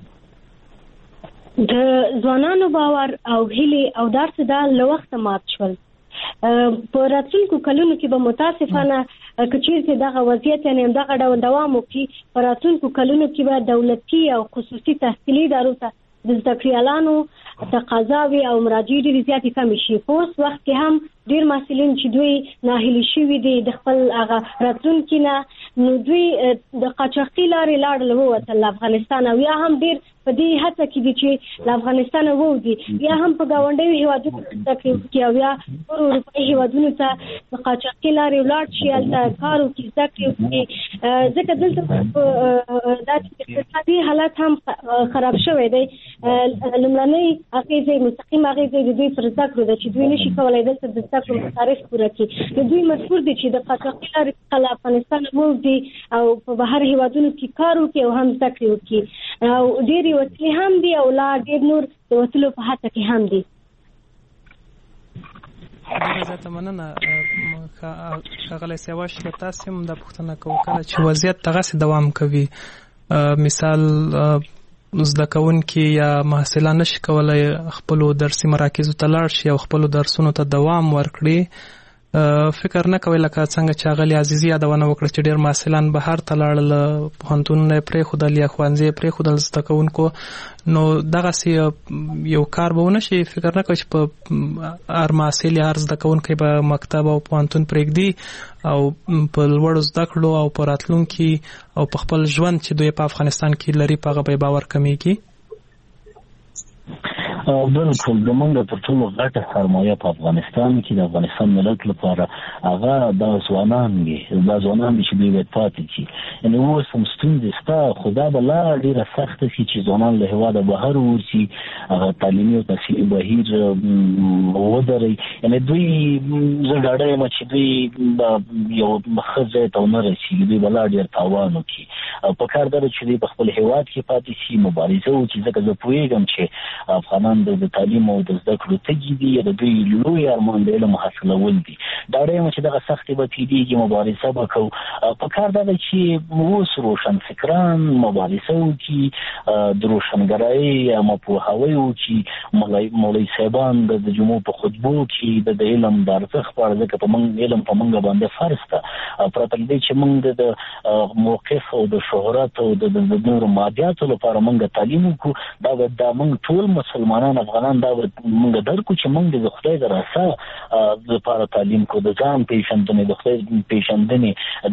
د ځوانانو باور او هیلې او درس دا له وخته مات شول. په راتلونکو کلونو کې به متاسفانه که چیرته دغه وضعیت یعنې دغه ډول دوام وکړي، په راتلونکو کلونو کې به دولتي او خصوصي تحصیلي ادارو ته د زده کړیالانو تقاضاوي او مراجعې ډېرې زیاتې کمې شي. په اوس وخت کې هم ډېر محصلین چې دوی ناهیلي شوي دي د خپل هغه راتلونکي نه، نو دوی د قاچاقي لارې لاړل ووتل له افغانستان، او یا هم ډېر په دې هڅه کې دي چې له افغانستان ووځي، یا هم په ګاونډیو هیوادونو کې زده کړې وکړي، او یا نورو اروپایي هیوادونو ته د قاچاقي لارې ولاړ شي، هلته کار وکړي، زده کړې وکړي. ځکه دلته دا چې اقتصادي حالت هم خراب شوی دی، لومړنۍ اغېزې مستقیم اغېزې د دوی پر زده کړو ده چې دوی نشي کولی دلته د زده کړو مصارف پوره کړي. نو دوی مجبور دي چې د قاچاقي لارې څخه له افغانستان ووځي او په بهر هیوادونو کې کار وکړي او هم زده کړې وکړي. او ډېرې وسیلې هم دي او لا ډېر نور د وسیلو په هڅه کې هم دي. ډېره زیاته مننه ښاغلی سیاوش. له تاسې هم دا پوښتنه کوو کله چې وضعیت دغسې دوام کوي، مثال زده کوونکي یا محصلان نشي کولی خپلو درسي مراکزو ته لاړ شي او خپلو درسونو ته دوام ورکړي، فکر نه کوي لکه څنګه چې اغلی عزیزي یادونه وکړه چې ډېر محصلان بهر ته لاړل، پوهنتونونه یې پرېښودل یا ښوونځي یې پرېښودل زده کوونکو، نو دغسې یو کار به ونه شي؟ فکر نه کوي چې په هر محصل یا هر زده کوونکی به مکتب او پوهنتون پرېږدي او په لوړو زده کړو او په راتلونکي او په خپل ژوند چې دوی په افغانستان کې لري په هغه به یې باور کمیږي؟ بالکل زمونږ تر ټولو غټه سرمایه په افغانستان کې د افغانستان ملت لپاره هغه د ځوانان دي، دا ځوانان دي چې دوی باید پاتې شي. یعنې اوس هم ستونزې شته، خو دا به لا ډېره سخته شي چې ځوانان له هېواده بهر ووځي، هغه تعلیمي او تحصیلي بهیر ودروي. یعنې دوی زه ډاډه یم چې دوی یو ښه ځای ته ونه رسېږي، دوی به لا ډېر تاوان وکړي. په کار دا ده چې دوی په خپل هېواد کې پاتې شي، مبارزه وکړي، ځکه زه پوهېږم چې افغانان د تعلیم او د زده کړو تږي دي، د دوی لوی ارمان د علم حاصلول دي. ډاډه یم چې دغه سختې به تېرېږي، مبارزه به کوو. په کار دا ده چې اوس روشنفکران مبارزه وکړي، د روشنګرایۍ یا پوهاوی وکړي، مولوي صاحبان د جمعو په خطبو کې د علم د ارزښت په اړه، ځکه په موږ علم په موږ باندې فرض ده، پرته له دې چې موږ د موقف او د شهرت او د نورو مادیاتو لپاره موږ تعلیم وکړو، دا به دا موږ ټول مسلمانان افغانان دا موږ درکو چې موږ د خدای د رضا لپاره تعلیم کو، د ځان پیژندنې، د خدای پیژندنې، د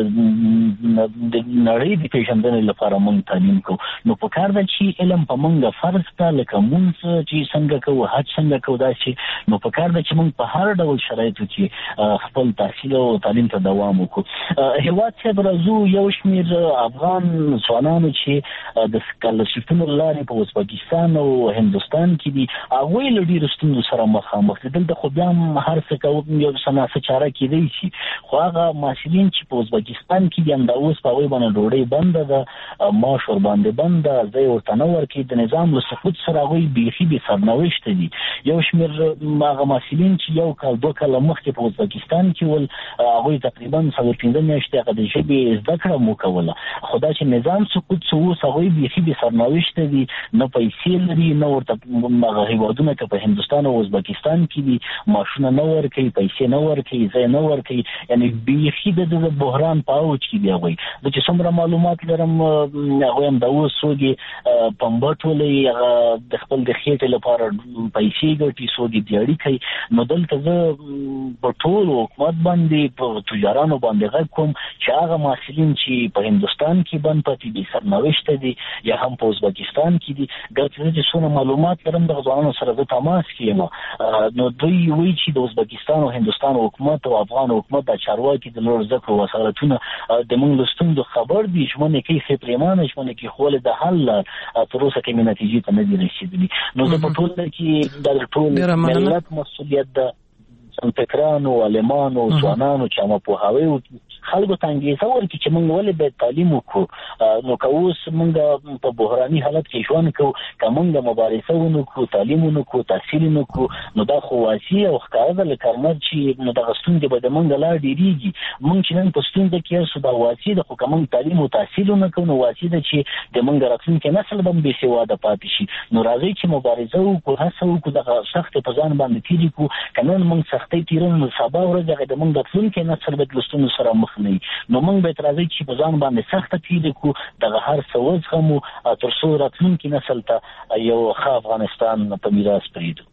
نړۍ د پیژندنې لپاره موږ تعلیم کو. نو په کار ده چې علم په موږ فرض ده، لکه مونځ چې څنګه کوو، حج څنګه کوو، داسې نو په کار ده چې موږ په هر ډول شرایطو کې خپل تحصیل او تعلیم ته دوام وکړو. هېواد صاحب راځو یو شمېر افغان ځوانانو چې د سکالرشیپونو له لارې په ازبکستان او هندوستان کې دي، هغوی له ډېرو ستونزو سره مخامخ دي. دلته خو بیا هم هر څه کوو، یو څه ناڅه چاره کېدی شي، خو هغه محصلین چې په ازبکستان کې دي همدا اوس په هغوی باندې ډوډۍ بنده ده، معاش ورباندې بند ده، ځای ورته نه ورکوي. د نظام له سقوط سره هغوی بیخي بې سرنوشته دي. یو شمېر هغه محصلین چې یو کال دوه کاله مخکې په ازبکستان کې ول، هغوی تقریبا څلور پنځه میاشتې هغه د ژبې زده کړه مو کوله، خو دا چې نظام سقوط شو اوس هغوی بیخي بې سرنوشته دي، نه پیسې لري، نه ورته هغه هېوادونه که په هندوستان او ازبکستان کې دي معاشونه نه ورکوي، پیسې نه ورکوي، ځای نه ورکوي. یعنې بیخي د بحران په اوج کې دي هغوی. زه چې څومره معلومات لرم هغوی هم دا اوس څوک یې پنبه ټولوي، هغه د خپل د خېټې لپاره پیسې ګټي، څوک یې دیاړي کوي. نو دلته زه په ټول حکومت باندې، په تجارانو باندې غږ کوم چې هغه محصلین چې په هندوستان کې بند پاتې دي، سرنوشته دي، یا هم په ازبکستان کې دي، ګرچې زه چې څونه معلومات لرم د ځوانانو سره زه تماس کې یم، نو دوی وایي چې د ازبکستان او هندوستان حکومت او افغان حکومت د چارواکي د لوړ زده کړو وسایلونه د موږ له ستونزو خبر دي، ژمنې کوي، ښې پرېمانه ژمنې کوي، خو ولې د حل تر اوسه کومې نتیجې ته نه دي رسېدلي. نو زه په ټوله کې دا د ټول ملت مسؤلیت ده، فکرانو، عالمانو، ځوانانو چې هم پوهاوی وکړي، خلکو ته انګېزه ورکړي چې موږ ولې باید تعلیم وکړو. نو که اوس موږ په بحراني حالت کې ژوند کوو، که موږ مبارزه ونه کړو، تعلیم ونه کړو، تحصیل ونه کړو، نو دا خو واضح او ښکاره ده لکه لمر چې نو دغه ستونزې به د موږ لا ډېرېږي. موږ چې نن په ستونزه کې یو څه دا واضح ده، خو که موږ تعلیم او تحصیل ونه کړو نو واضح ده چې د موږ راتلونکی نسل به هم بې سواده پاتې شي. نو راځئ چې مبارزه وکړو، هڅه وکړو، دغه سختې په ځان باندې تېرې کړو. که نن موږ سختۍ تېروو نو سبا ورځ هغه د موږ راتلونکی نسل به د ستونزو سره مخ نه وي. نو موږ باید راځئ چې په ځان باندې سخته تېرې کړو، دغه هر څه وزغمو، تر څو راتلونکي نسل ته یو ښه افغانستان په میراث پرېږدو.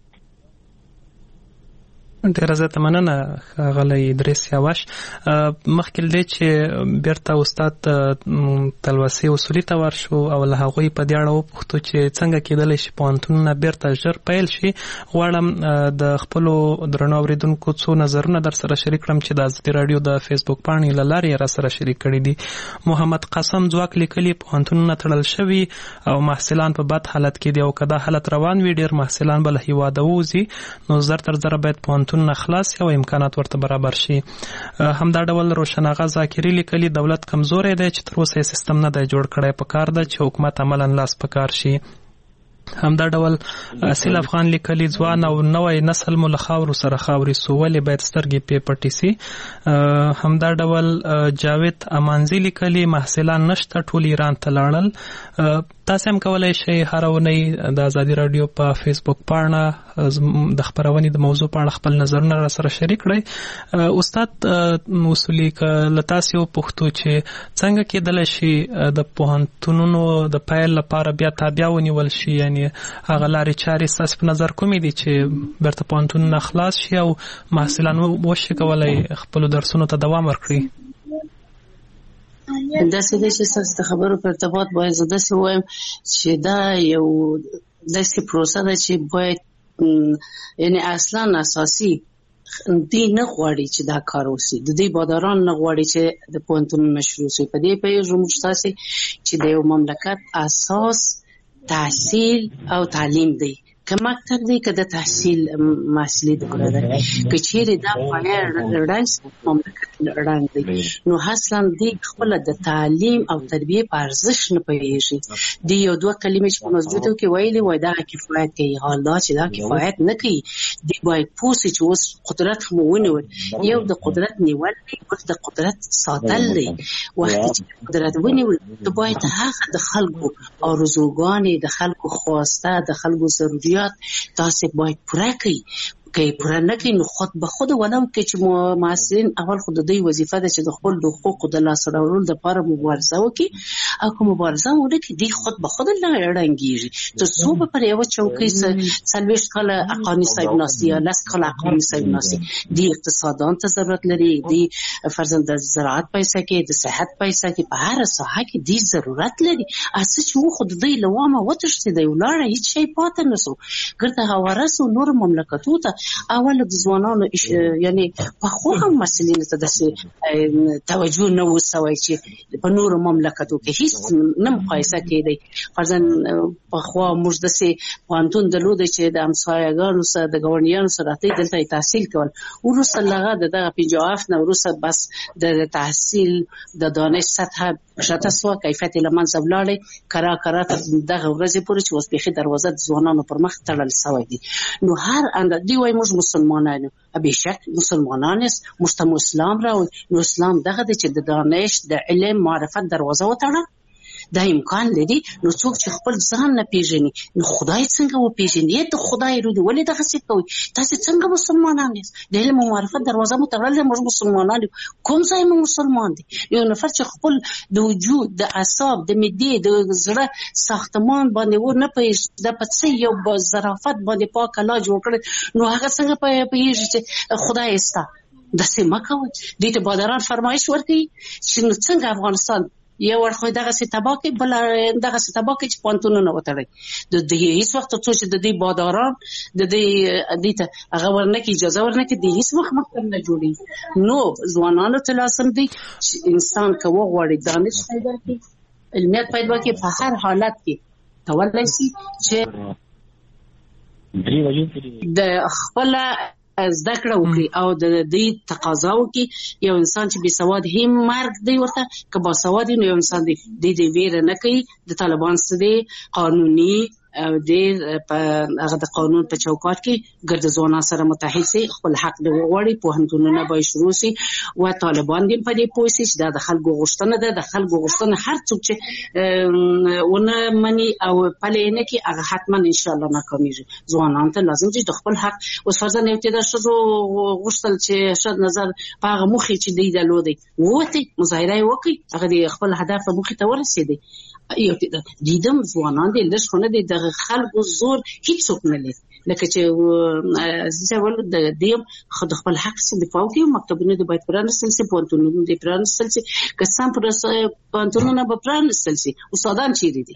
ډېره زیاته مننه ښاغلی ادریس سیاوش. مخکې له دې چې بیرته استاد تلوسي اصولي ته ورشو او له هغوی په دې اړه وپوښتو چې څنګه کېدلی شي پوهنتونونه بیرته ژر پیل شي، غواړم د خپلو درنو اورېدونکو څو نظرونه در سره شریک کړم چې د ازادي راډیو د فیسبوک پاڼې له لارې را سره شریک کړي دي. محمد قاسم ځواک لیکلي پوهنتونونه تړل شوي او محصلان په بد حالت کې دي، او که دا حالت روان وي ډېر محصلان به له هېواده ووځي، نو زر تر زره باید پوهنتون خلاص او امکانات ورته برابر شي. همدا ډول روشن آغا ذاکري لیکلي دولت کمزوری دی چې تر اوسه یې سیستم نه دی جوړ کړی، په کار ده چې حکومت عملاً لاس په کار شي. همدا ډول اصل افغان لیکلي ځوان او نوې نسل مو له خاورو سره خاوري سو ولې باید سترګې په پټي سي. همدا ډول جاوید امانزي لیکلي محصلان نشته ټول ایران ته لاړل. تاسو هم کولای شئ هر اونۍ د ازادي رادیو په فیسبوک پاڼه د خبرونې د موضوع په اړه خپل نظرونه را سره شریک کړئ. استاد اصولي ک تاسو پوښتو چې څنګه کېدل شي د پوهنتونونو د پایل لپاره بیا تابع ونیول شي، یعنی هغه لارې چارې ستاسو په نظر کومې دي چې برته پوهنتونونه خلاص شي او محصلان وشي کولای خپل درسونو ته دوام ورکړي؟ دا څه دي چې ستاسو خبرو په ارتباط باید زه داسې وایم چې دا یو داسې پروسه ده چې باید یعنی اصلا اساسي دی نه غواړي چې دا کار وشي، د دې باداران نه غواړي چې د پوهنتونونو شروع شي. په دې پیژو موږ تاسو چې د یو مملکت اساس تحصیل او تعلیم دی، که مکتب دی که د تحصیل مسئله دی کنه ده که چیری دا پایه رنگ مملکت رنگ دی نو اصلا دی خپل د تعلیم او تربیه په ارزش نه پوهیږي. دی یو دوه کلمې چې په مسجدو کې ویلي وای دا کفایت کوي، حال دا چې دا کفایت نه کوي. دی باید پوسې چې اوس قدرت مو ونیول، یو د قدرت نیول دی او د قدرت ساتل دی. وخت چې قدرت ونیول ته باید هغه د خلکو آرزوګانې، د خلکو خواسته، د خلکو ضرورت تاسو باید پوره کړئ. که پوره نه کړئ نو خود به خود ولو کې چې محصلین اول خود دوی وظیفه ده چې د خپل د حقوقو د لاسته راوړلو لپاره مبارزه وکړي، او که مبارزه ونه کړي دی خود به خود نه رنګیږي. تر څو به پر یو چوکۍ څلوېښت کاله اقانی صاحب ناسي یا لس کاله اقانی صاحب ناسي، دی اقتصادان ته ضرورت لري، دی فرضاً د زراعت پیسې کې، د صحت پیسې کې، په هر ساحه کې دی ضرورت لري. اساس چې خود دوی لوامه وتښتي دی ولاړه هیڅ شی پاتې نسو ګرته هوارسو نور مملکتو ته اول د ځوانانو یعنی په خو هم مسلې ته د توجه نه وسوي چې په نور مملکتو کې هیڅ نه مقایسه کېدی. فرضاً په خو موږ د سي پانتون درلود چې د امسایګانو سره د ګورنیانو سره ته دلته تحصیل کول، ورسره لغه د پنځاف نه ورسره بس د تحصیل د دانش سطح شته سو کیفیت لمن زبلاله کرا کرا ته دغه ورځې پورې چې اوس په دروازه د ځوانانو پر مخ تړل شوی دي. نو هر اند دی وای موږ مسلمانانو به شک مسلمانان است مستم اسلام را نو اسلام دغه چې د دانش د علم معرفت دروازه وتړه دا امکان لري. نو څوک چې خپل ځان نه پیژني نو خدای څنګه و پیژني؟ ته خدای رو دی ولې دغه څه کوي؟ تاسو څنګه مسلمانان یاست؟ د علم او معرفت دروازه مو تړلې، موږ مسلمانان کوم ځای مو مسلمان دي؟ یو نفر چې خپل د وجود د اعصاب د معدې د زړه ساختمان باندې ور نه پیژ د پڅې یو ظرافت باندې پاک الله جوړ کړ نو هغه څنګه پیژني چې خدای استا د سیمه کوي؟ دې ته بادران فرمایش ورکړي چې څنګه افغانستان یو ورخوي دغه سي تباکي بل دغه سي تباکي چې پانتونونه وتړي د دې هیڅ وخت څو چې د دې باداران د دې د ته هغه ورنکه اجازه ورنکه د هیڅ وخت مکتب نه جوړي. نو ځوانانو ته لازم دي چې انسان کوو غوړي دانش پیدا کړي، علمیت پیدا کړي، په هر حالت کې تولای شي چې د خپل زده کړه وکړي او د دې تقاضا وکړي. یو انسان چې بې سواد هم مرګ دی ورته، که با سواد نو یو انسان دی د دې ویره نه کوي د طالبان سره قانوني او د هغه د قانون په چوکاټ کې ګرد ځوانان سره متحد سي خپل حق د وړي پوهنتونونه به شروع سي او طالبان دې په دې پوه سي چې د خلکو غوښتنه ده، د خلکو غوښتنه هر څوک چې ونه مني او پلي نه کوي هغه حتما ان شاء الله ناکاميږي. ځوانان ته لازم چې د خپل حق اوس فرضاً یو ته د شذو غوښتل چې شد نظر په هغه مخې چې دی درلودي وته مظاهره وکړي هغه د خپل هدف مخې ته ورسېدي. یو ته دیدم ځوانان دې لږ خونه دي د خلکو زور هیڅ څوک نه لري لکه چې زه ول د دې خود خپل حق څخه دفاع کوي. مکتبونه د باید پرانستل سي، پونتونونه د پرانستل سي، کسان پر پونتونونه به پرانستل سي. استادان چیرې دي؟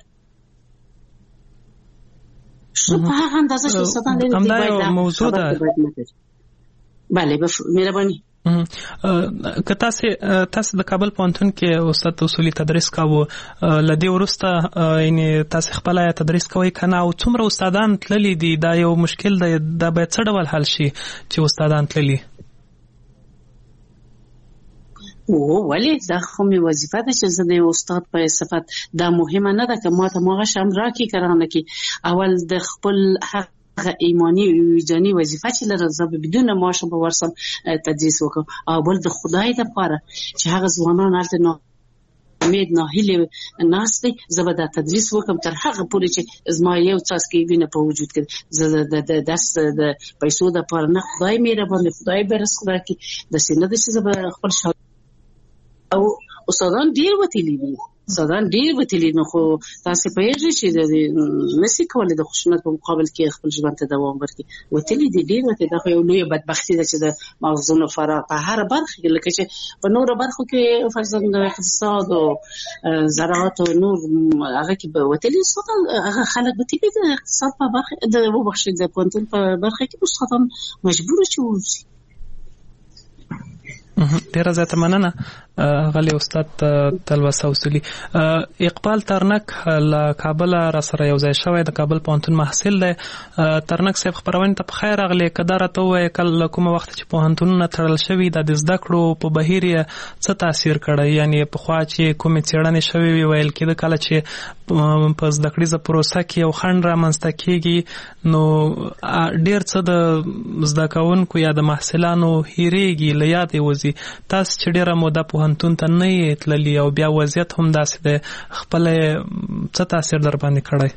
شو په هغه اندازه چې استادان لري همدا یو موضوع ده. بله مهرباني. که تاسو تاسو د کابل پوهنتون کې استاد اصولي تدریس کاوه لدی ورسته یعنی تاسو خپل تدریس کوي کنه او څومره استادان تللی دي؟ دا یو مشکل دی، دا به څه ډول حل شي چې استادان تللی؟ او ولې دا خو می وظیفه ده چې زه د استاد په صفت دا مهمه نه ده که ما ته ماغه شم راکی کرانه کی اول د خپل هغه ایمانی وجداني وظیفه چې لرم زه بدون معاش به ورسم تدریس وکم او بل د خدای لپاره چې هغه ځوانان هلته امید نه هیله ناس دی زه به دا تدریس وکم تر هغه پورې چې زما یو څاڅکی وینه په وجود کې زه د درس د پیسو د پاره نه خدای مهربان خدای به رسخ راکړي د سینه د څه به خپل شا او استادان ډیر وتیلی دي استادان ډیر وتیلی نو خو تاسو په یوه چې د نسی کولای د خشونت په مقابل کې خپل ژوند ته دوام ورکړي وتیلی دي ډیر وتیلی دا خو یو لوی بدبختی ده چې د مغزونو فراغ په هر برخه کې لکه چې په نور برخو کې فرضاً د اقتصاد او زراعت او نور هغه کې به وتیلی استادان هغه خلک وتیلی د اقتصاد په برخه د وبخښي د پونتون په برخه کې استادان مجبور شي وځي. ډیره زیاته مننه غلی استاد تلوسه اصولي. اقبال ترنک له کابل را سره یو ځای شوی د کابل پوهنتون محصل دی. ترنک صاحب خبرونه ته په خیر راغلی که دا راته ووایې کله کومه وخت چې پوهنتونونه تړل شوي دا د زده کړو په بهیر یې څه تاثیر کړی یعنې پخوا چې کومې څېړنې شوې وي ویل کېده کله چې په زده کړیزه پروسه کې یو خنډ رامنځته کېږي نو ډېر څه د زده کوونکو یا د محصلانو هیرېږي له یادې وځي. تاسو چې ډېره موده پوهنتون ته نه یې تللي او بیا وضعیت هم داسې دی خپل څه تاثیر در باندې کړی؟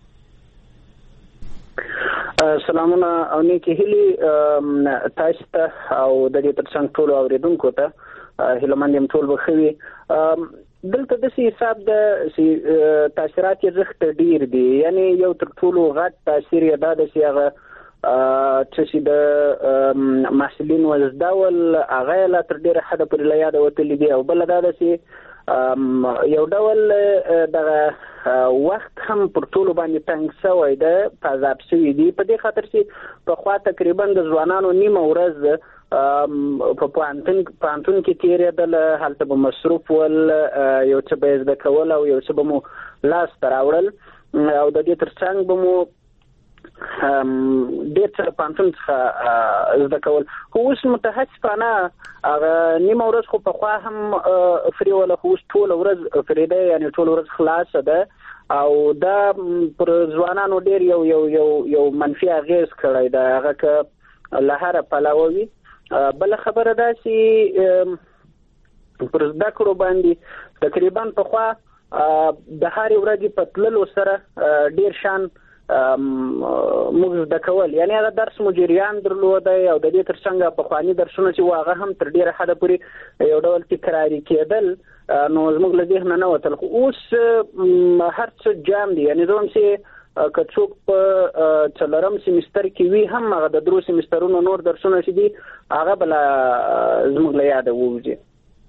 سلامونه او نیکی هیلې تاسو ته او د دې ترڅنګ ټولو اوریدونکو ته هیلهمند یم ټول به ښه وي. دلته داسې حساب ده چې تاثیرات یې زښته ډېر دي یعنې یو تر ټولو غټ تاثیر یې دا ده چې هغه چې د محصلین وزداول هغه لا تر ډیره حد پورې لا یاد وتلی دي او بل دا ده چې یو ډول دغه وخت هم پر ټولو باندې تنګ شوی ده پازاب شوي دي په دې خاطر چې پخوا تقریبا د ځوانانو نیمه ورځ په پوهنتون پوهنتون کې تېرېدله هلته به مصروف ول یو څه به یې زده کول او یو څه به مو لاسته راوړل او د دې ترڅنګ به مو ډېر څه پوهنتون څخه زده کول خو اوس متاسفانه هغه نیمه ورځ خو پخوا هم فري وله خو اوس ټوله ورځ فري ده یعنې ټوله ورځ خلاصه ده او دا پر ځوانانو ډېر یو یو یو یو منفي اغېز کړی ده هغه که له هره پلوه وي. بله خبره ده چې پر زده کړو باندې تقریبا پخوا د هرې ورځې په تللو سره ډېر شان موږ زده کول یعنې هغه درس مو جریان درلودی او د دې ترڅنګ پخواني درسونه چې وو هغه هم تر ډېره حده پورې یو ډول تکراري کېدل نو زموږ له ذهنه نه وتل خو اوس هر څه جام دي یعنې زه هم چې که څوک په څلورم سیمستر کې وي هم هغه د درو سیمسترونو نور درسونه چې دي هغه به زموږ له یاده ووځي.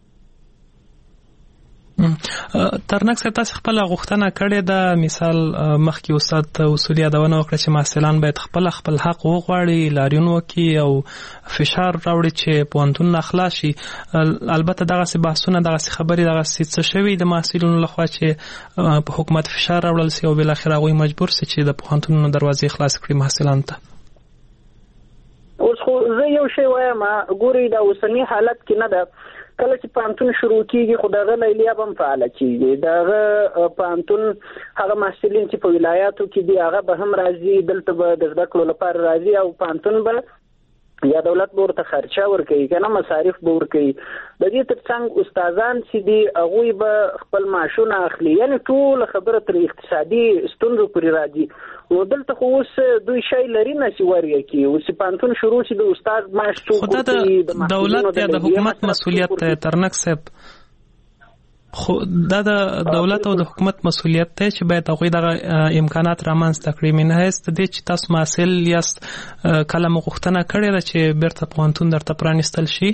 ترنک صاحب تاسو خپل غوښتنه کړې ده مثال مخکې استاد اصولي یادونه وکړه چې محصلان باید خپل خپل حق وغواړي لاریون وکړي او فشار راوړي چې پوهنتون نه خلاص شي. البته دغسې بحثونه دغسې خبرې دغسې څه شوي د محصلینو لخوا چې په حکومت فشار راوړل سي او بالاخره هغوی مجبور سي چې د پوهنتونونو دروازې خلاص کړي محصلانو ته. اوس خو زه یو شی وایم ګورئ دا اوسني حالت کې نه ده کله چې پوهنتون شروع کېږي خو دغه لیلیه به هم فعاله کېږي دغه پوهنتون هغه محصلین چې په ولایاتو کې دي هغه به هم راځي دلته به د زده کړو لپاره راځي او پوهنتون به یا دولت به ورته خرچه ورکوي که نه مصارف به ورکوي د دې ترڅنګ استادان چې دي هغوی به خپل معاشونه اخلي یعنې ټوله خبره تر اقتصادي ستونزو پورې راځي نو دلته خو اوس دوی شی لري نه چې وریا کی اوس پوهنتون شروع شي د استاد معاش څوک خو د دولت یا د حکومت مسؤلیت ترنک صاحب خو دا د دولت او د حکومت مسؤلیت دی چې باید هغوی دغه امکانات رامنځته کړي من حیث د دې چې تاسو محصل یاست کله مو غوښتنه کړې ده چې بیرته پوهنتون درته پرانیستل شي؟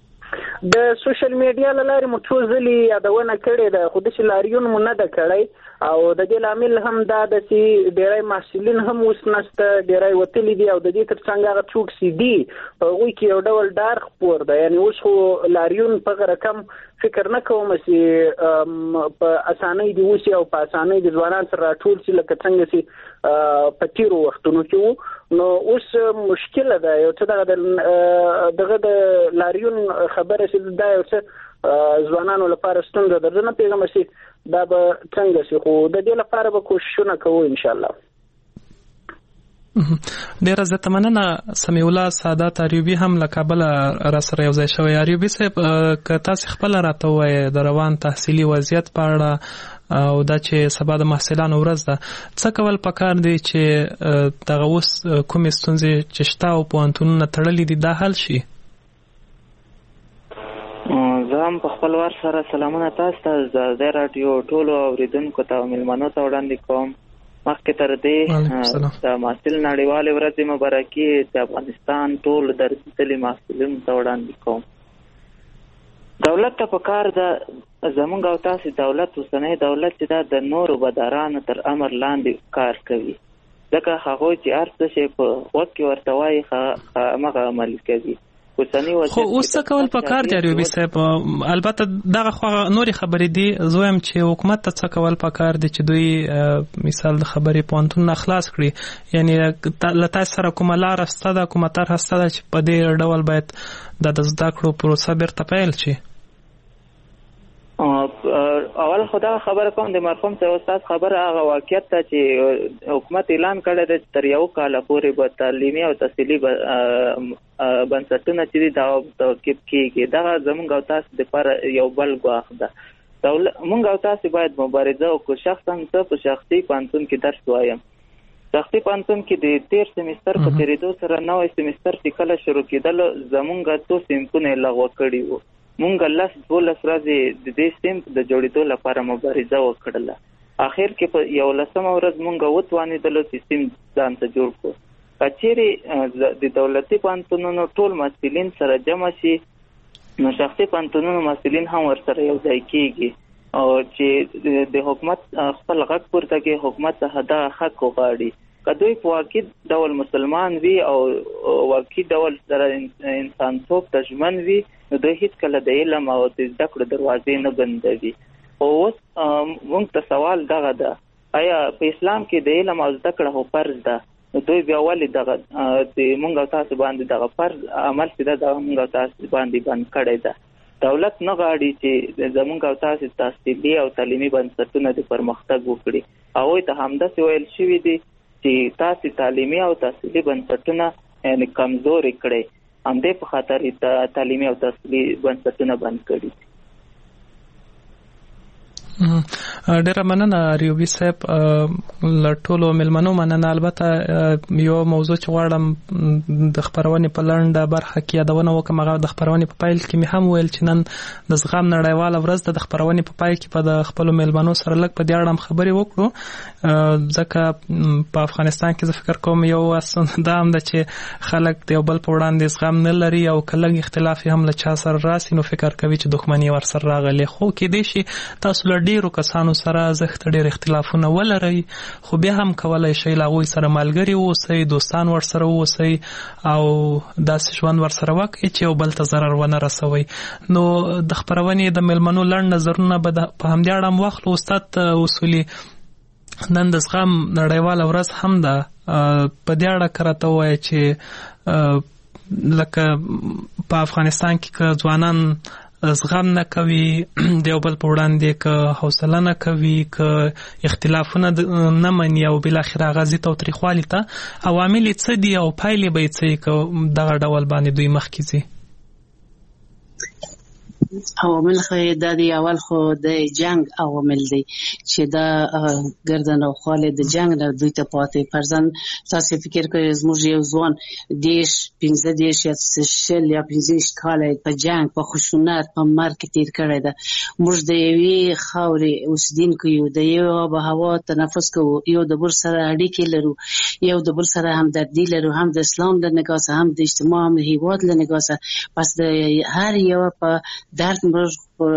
د سوشل میډیا له لارې مو څو ځلې یادونه کړې ده خو داسې لاریون مو نه ده کړی او د دې لامل هم دا د چې ډېری محصلین هم اوس نشته، ډېری وتلي دي او د دې ترڅنګ هغه څوک چې دي په هغوی کې یو ډول ډار خپور دی. یعنې اوس خو لاریون په هغه رقم فکر نه کوم چې په اسانۍ دي اوسي او په اسانۍ د ځوانان سره راټول شي لکه څنګه چې په تېرو وختونو کې وو. نو اوس مشکله ده یو څه دغه دغه د لاریون خبره چې دا یو څه ځوانانو لپاره ستونزه ده. زه نه پوهېږم چې دا به څنګه شي، خو د دې لپاره به کوششونه کوو انشاءالله. ډیره زیاته مننه سمیع الله سعادت ایوبي هم له کابله را سره یو ځای شوی. ایوبي صاحب که تاسو خپله راته ووایئ د روان تحصیلي وضعیت په اړه او دا چې سبا د محصلانو ورځ ده، څه کول پکار دی چې دغه اوس کومې ستونزې چې شته او پوهنتونونه تړلي دي دا حل شي؟ زه هم په خپل وار سره سلامونه تاسو ته د راډیو ټولو اورېدونکو ته او میلمنو ته وړاندې کوم. مخکې تر دې د محصل نړیوالې ورځې مبارکي د افغانستان ټول درسي محصلینو ته وړاندې کوم. دولت ته پکار ده زمونږ او تاسو دولت اوسنی دولت چې دا د نورو بدارانو تر امر لاندې کار کوي، ځکه هغوی چې هر څه شی په وخت کې ورته وایي همغه عمل کوي. خو اوس څه کول پکار دی ایوبي صاحب؟ البته دغه خو نورې خبرې دي، زه وایم چې حکومت ته څه کول پکار دی چې دوی مثال د خبرې پوهنتونونه خلاص کړي، یعنې له تاسو سره کومه لاره شته ده، کومه طرحه شته ده چې په دې ډول باید د زده کړو پروسه بیرته پیل شي؟ اول خدا خبره کوم د مرحوم صاحب استاد خبره هغه واقعیت ته چې حکومت اعلان کړی دی تر یو کال پورې به تعلیمي او تحصیلي بنسټونه چې دا توقیف کیږي. دا زموږ او تاسو لپاره یو بل ګواښ ده. موږ او تاسو باید مبارزه وکړو. شخصا ته په شخصي پوهنتون کې درس وایم، شخصي پوهنتون کې د تیر سمستر په تېرېدو سره نوی سمستر چې کله شروع کېدلو زموږ څو صنفونه یې لغوه کړي وو. مونږ لس دولس ورځې د دې صنف د جوړېدو لپاره مبارزه وکړله. اخر کې په یولسمه ورځ مونږ وتوانېدلو چې صنف ځان ته جوړ کړو. که چیرې د دولتي پوهنتونونو ټول محصلین سره جمع شي نو شخصي پوهنتونونو محصلین هم ورسره یو ځای کېږي او چې د حکومت خپل غږ پورته کوي، حکومت ته دغه حق وغواړي. که دوی په واقعي ډول مسلمان وي او واقعي ډول سره انسانتوب ته ژمن وي نو دوی هېڅکله د علم او د زده کړو دروازې نه بندوي. خو اوس موږ ته سوال دغه ده، آیا په اسلام کې د علم او زده کړه خو فرض ده، نو دوی بیا ولې دغه د موږ او تاسو باندې دغه فرض عمل چې ده دغه موږ او تاسو باندې بند کړی ده؟ دولت نه غواړي چې زموږ او تاسو تحصیلي او تعلیمي بنسټونه د پرمختګ وکړي. هغوی ته همداسې ویل شوي دي چې تاسو تعلیمي او تحصیلي بنسټونه یعنې کمزوري کړئ، همدې په خاطر تعلیمي او تحصیلي بنسټونه بند کړي. ډیره مننه ایوبي صاحب، له ټولو میلمنو مننه. البته یو موضوع چې غواړم د خپرونې په لنډه برخه کې یادونه وکړم، هغه د خپرونې په پیل کې مې هم ویل چې نن د زغم نړیواله ورځ ده. د خپرونې په پیل کې په د خپلو میلمنو سره لږ په دې اړه هم خبرې وکړو، ځکه په افغانستان کې زه فکر کوم یو دا هم ده چې خلک د یو بل په وړاندې زغم نه لري او که لږ اختلاف هم له چا سره راسي نو فکر کوي چې دښمني ورسره راغلې. خو کېدای شي تاسو له ډېرو کسانو سره زښت ډېر اختلافونه ولرئ، خو بیا هم کولی شئ له هغوی سره ملګري واوسئ، دوستان ورسره واوسئ او داسې ژوند ورسره وکړئ چې یو بل ته ضرر ونه رسوئ. نو د خپرونې د میلمنو لنډ نظرونه به په همدې اړه هم واخلو. استاد اصولي، نن د زغم نړیواله ورځ هم ده، په دې اړه که راته ووایه چې لکه په افغانستان کې که ځوانان زغم نه کوي د یو بل په وړاندې، که حوصله نه کوي، که اختلافونه نه مني او بالاخره هغه ضد او تریخوالي ته، عوامل یې څه دي او پایلې به یې څه وي که دغه ډول باندې دوی مخکې ځي؟ عوامل خو دا دی، اول خو د جنگ عوامل دی چې دا ګردن او خاله د جنگ نه دوی ته پاتې. فرضاً تاسو فکر کوئ زموږ یو ځوان دیش پنځه دیش یا شل یا پنځه کاله په جنگ په خشونت په مرګ تیر کړی ده. موږ د یوې خاورې اوسیدونکو یو، د یو آب و هوا تنفس کوو، یو د بل سره اړیکې لرو، یو د بل سره همدردي لرو، هم د اسلام له نګاه هم د اجتماع هم د هیواد له نګاه. پس د هر یو په درد موږ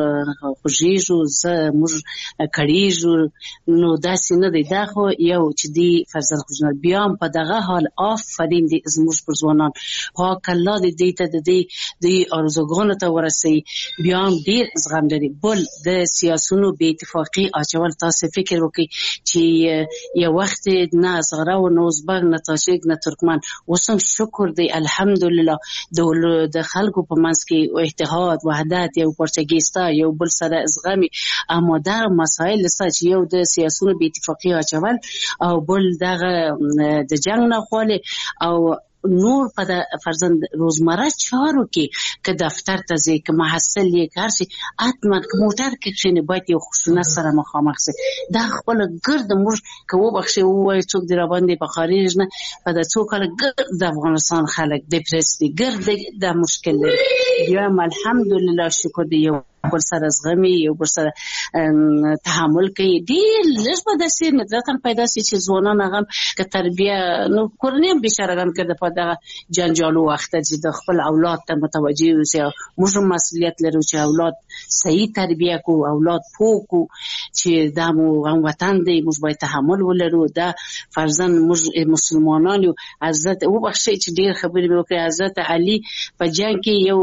خوږیږو زه موږ کړیږو نو داسې نه دی دا خو یو چې دی فرزند خوږنال بیا په دغه حال آفرین دی زموږ پر ځوانان پاک الله دې دې ته د دې د ارزوګانو ته ورسي بیا هم ډیر زغم لري بل د سیاسونو بې اتفاقي اچول تاسو فکر وکړئ چې یو وخت نه زغره او نه ازبک نه تاجک نه ترکمن وسم شکر دی الحمدلله د خلکو په منځ کې اتحاد وحدت یو پرچګیستا یو بل سره زغمي اما دا مسائل چې یو د سیاسونو بې اتفاقي اچول او بل دغه د جنگ نه خاله او نور په فرزند روزمره چارو کې که دفتر ته ځي که محصل یې کار شي اتمن که موټر کې کښېني باید یو خشونت سره مخامخ شي دا خپله ګرد موږ که وبخښې ووایو څوک دې راباندې په خارج نه په دا څو کاله ګرد د افغانستان خلک ډپرس دي ګرد دا مشکل لري بیا هم الحمدلله شکر دی یو بل سره زغمي یو بل سره تحمل کوي ډېر لږ به داسې ندرتاً پیدا شي چې ځوانان هغه که تربیه نو کورنۍ هم بېچارهګان که په دغه جنجالو وخته چې د خپل اولاد ته متوجه اوسي موږ هم مسؤلیت لرو چې اولاد صحیح تربیه کو اولاد پوه کو چې دا مو هم وطن دی موږ باید تحمل ولرو دا فرزند موږ مسلمانان یو حضرت وبخښئ چې ډېر خبرې مې وکړې حضرت علي په جنګ کې یو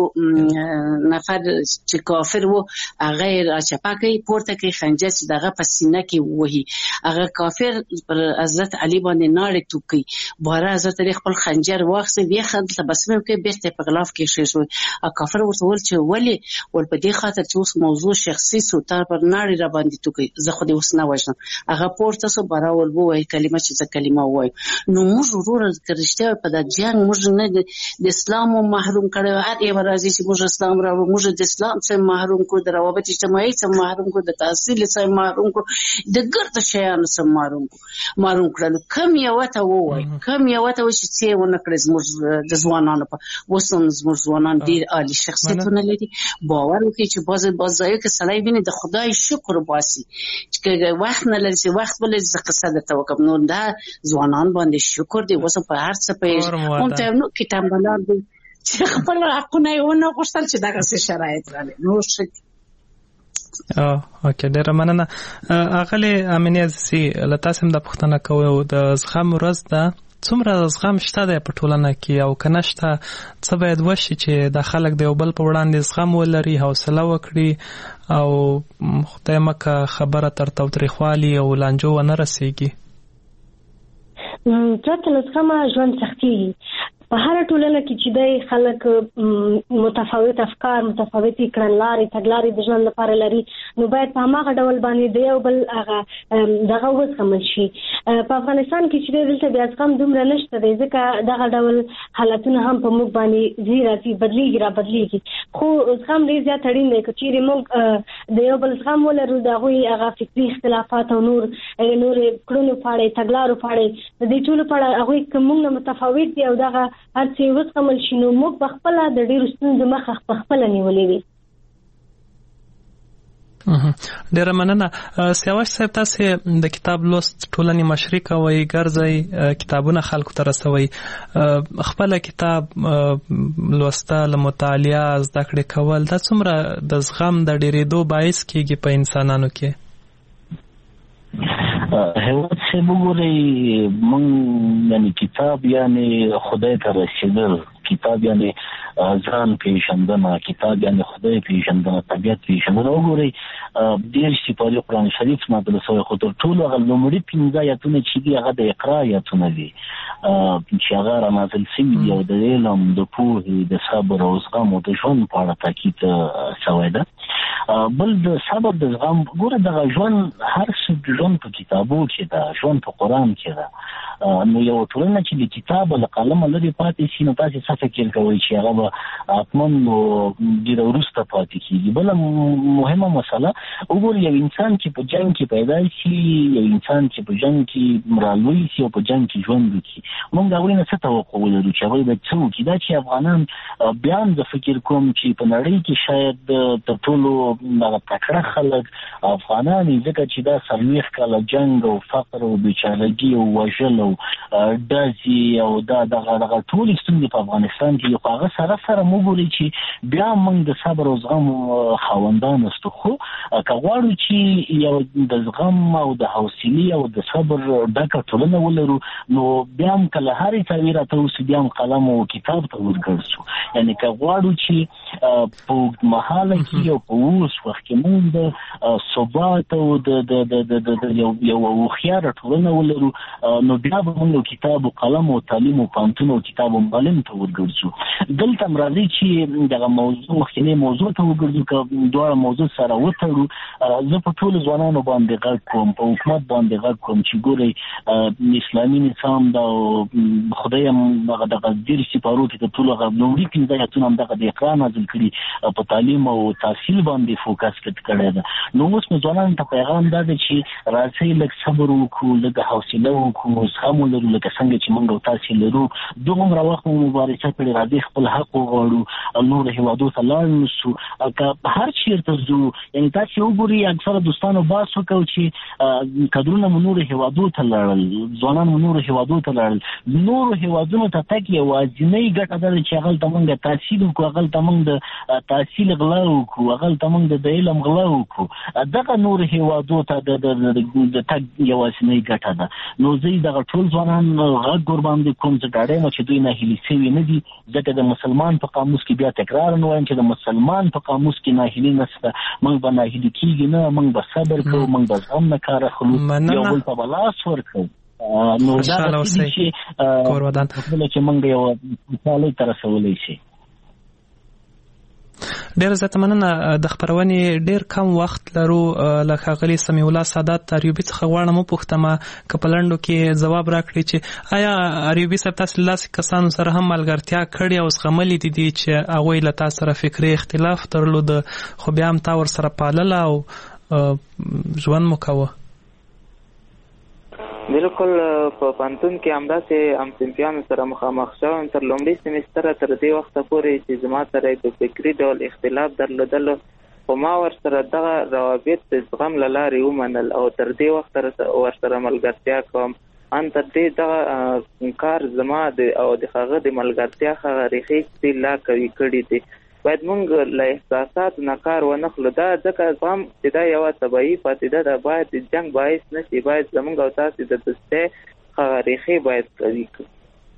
نفر چې کافر و هغه راچپا کوي پورته کوي خنجر چې دغه په سینه کې وهي هغه کافر پر حضرت علي باندې ناړې توکي باره حضرت علي خپل خنجر واخیست ویې خندل تبسم یې وکړ بېرته په غلاف کې کېښود او کافر ورته وویل چې ولې ول په دې خاطر چې اوس موضوع شخصي سو تا پر ناړې راباندې توکي زه خو دې اوس نه وژنم هغه پورته سو باره ول ووایي کلمه چې زه کلمه ووایم نو موږ وروره که رښتیا په دا جنګ موږ نه د اسلام محروم کړی هر یو راځي چې موږ اسلام راوړو موږ د اسلام څخه محروم کو د روابط اجتماعي څخه محروم کو د تحصیل څخه محروم کو د ګرد شیانو څخه محروم کو محروم کړل کم یو ته وای کم یو ته چې څه ونه کړی زموږ د ځوانانو په وسم زموږ ځوانان ډیر عالی شخصیتونه لري باور وکړي چې باز بازای کې سړی ویني د خدای شکر واسي چې وخت نه لري چې وخت بل ز قصه د توکم نو دا ځوانان باندې شکر دی وسم په هر څه په هم ته نو کتاب بلار دی چې خپل حقونه یې ونه غوښتل چې دغه څه شرایط راغلي نو شکر او اوکې ډیره مننه اغلی امینه سي لتاسم د پښتنه کوو د زغم ورځ ده څومره زغم شته د پټولنه کې او کنهشته څه باید وشي چې د خلک د یو بل په وړاندې زغم ولري حوصله وکړي او خدای مکه خبره تر تاوتریخوالي او لانجو ونه رسیږي پرته له زغمه ژوند سختېږي په هر ټولنه کې چې د خلک متفاوت افکار متفاوتې کړنلارې تګلارې د ژوند لپاره لري نو باید په هماغه ډول باندې د یو بل هغه دغه وزغمل شي په افغانستان کې چې دلته بیا زغم دومره نشته دی ځکه دغه ډول حالتونه هم په موږ باندې ځي راځي بدلیږي را بدلیږي خو زغم ډېر زیات اړین دی که چیرې موږ د یو بل زغم ولرو د هغوی هغه فکري اختلافات او نور نورې کړنو په اړه تګلارو په اړه د دې ټولو په اړه هغوی که موږ نه متفاوت دي او دغه هر څه وزغمل شي نو موږ په خپله د ډېرو ستونزو مخه په خپله نیولې وي ډیره مننه سیاوش صاحب تاسو د کتاب لوست ټولنې مشري کوي ګرځي کتابونه خلکو ته رسوي خپل کتاب لوستل مطالعه زده کړې کول دا څومره د زغم د ډېرېدو باعث کیږي په انسانانو کې هیواد څه وګورئ مونږ یعنی کتاب یعنی خدای ته رسیدل کتاب یعنی ځان پیژندنه کتاب یعنی خدای پیژندنه طبیعت پیژندنه وګورئ ډېر سپاري قرآن شریف نازل شوی خو تر ټولو هغه لومړي پنځه آیتونه چې دي هغه د اقرا آیتونه دي چې هغه را نازل شوي دي او د علم د پوهې د صبر او زغم او د ژوند په اړه تاکید شوی ده بل د صبر د زغم ګوره دغه ژوند هر څه ژوند په کتابو کې ده ژوند په قرآن کې ده نو یو ټولنه چې د کتاب له قلمه لرې پاتې شي نو تاسې څه فکر کوئ چې هغه به حتما ډېره وروسته پاتې کېږي بله مهمه مسله وګورئ یو انسان چې په جنګ کې پیدا شي یو انسان چې په جنګ کې رالوی شي او په جنګ کې ژوند وکړي موږ د هغوی نه څه توقع ولرو چې هغوی باید څه وکړي دا چې افغانان بیا هم زه فکر کوم چې په نړۍ کې شاید تر ټولو دغه تکړه خلک افغانان ځکه چې دا څلوېښت کاله جنګ او فقر او بېچارهګي او وژل او او داسي او دا دغه دغه ټول ستونزې په افغانستان کې یو هغه سره سره موږ چې بیا موږ د صبر او زغم خاوندان استو خو کغواړو چې یو د زغم او د حوصله او د صبر ډکه ټولنه ولرو نو بیا هم کله هرې تعبیر ته اوس بیا هم قلم او کتاب ته ورګرځو یعنی کغواړو چې په محاله کې او په اوس وخت کې موږ د ثبات او د د یو یو خيار ټولنه ولرو نو بیا به موږ کتاب او قلم او تعلیم او پانتون او کتاب او معلم ته ورګرځو دلته مرادي چې دغه موضوع مخکنی موضوع ته وګورئ چې دوه موضوع سره وتړو زه په ټول ځوانانو باندې غږ کوم په حکومت باندې غږ کوم چې ګوري اسلامي نظام دا خدای هم دغه دغه ډیر سپارو کې ټول هغه نوري کې دا څونه دغه د اقرا نازل کړي په تعلیم او تحصیل باندې فوکس کړی دا نو اوس ځوانانو ته پیغام دا دی چې راځي لږ صبر وکړو لږ حوصله وکړو زغم ولرو لکه څنګه چې موږ تاسو لرو دومره وخت مبارزه کړې راځي خپل حق وغواړو نور هیوادو ته لاړ نشو که هر چیرته زو یعنی تاسو وګورئ اکثره دوستانو باسو کو چې کډرونه نور هیوادو ته لاړل ځوانان نور هیوادو ته لاړل نور هیوادونو ته تک یو ځینې ګټه ده چې هغه تمنګ تحصیل وکړو هغه تمنګ د تحصیل غلا وکړو هغه تمنګ د علم غلا وکړو دغه نور هیوادو ته د د تک یو ځینې ګټه ده نو زه دغه ټول ځوانان غږ قربان دي کوم چې ډاډه چې دوی نه هلي سوي نه دي ځکه د مسلمان په قاموس کې بیا تکرار نه وایم چې د مسلمان په قاموس کې ناهیلي نشته موږ به ناهیلي کیږو نه موږ به صبر کوو موږ به زغم نه کار اخلو یو بل ته بلاس ورکو نو دا چې کورودان چې موږ یو مثال تر رسولای شي ډیر زیاته مننه د خبرونې ډیر کم وخت لرو لکه غلی سمیع الله سادات ایوبی څخه غواړم پوښتمه کپلندو کې جواب راکړي چې آیا ایوبی صاحب تاسو لاس کسانو سره هم ملګرتیا کړې او زغملې دي دي چې هغه له تاسو سره فکری اختلاف درلود خو بیا هم تا ور سره پالله او ژوند مو کاوه بالکل په پانتون کې همداسې هم صنفیانو سره مخامخ شوم تر لومړي سمیستره تر دې وخته پورې چې زما سره په فکري ډول اختلاف درلودل خو ما ورسره دغه روابط د زغم له لارې ومنل او تر دې وخته ورسره ملګرتیا کوم ان تر دې دغه کار زما د او د هغه د ملګرتیا هغه ریښې چې لا کوي کړي دي باید موږ له احساسات نه کار ونخلو دا ځکه زغم چې دا یوه طبیعي پدیده ده باید د جنګ باعث نه شي باید زموږ او تاسې د دوستۍ هغه ریښې باید قوي کړو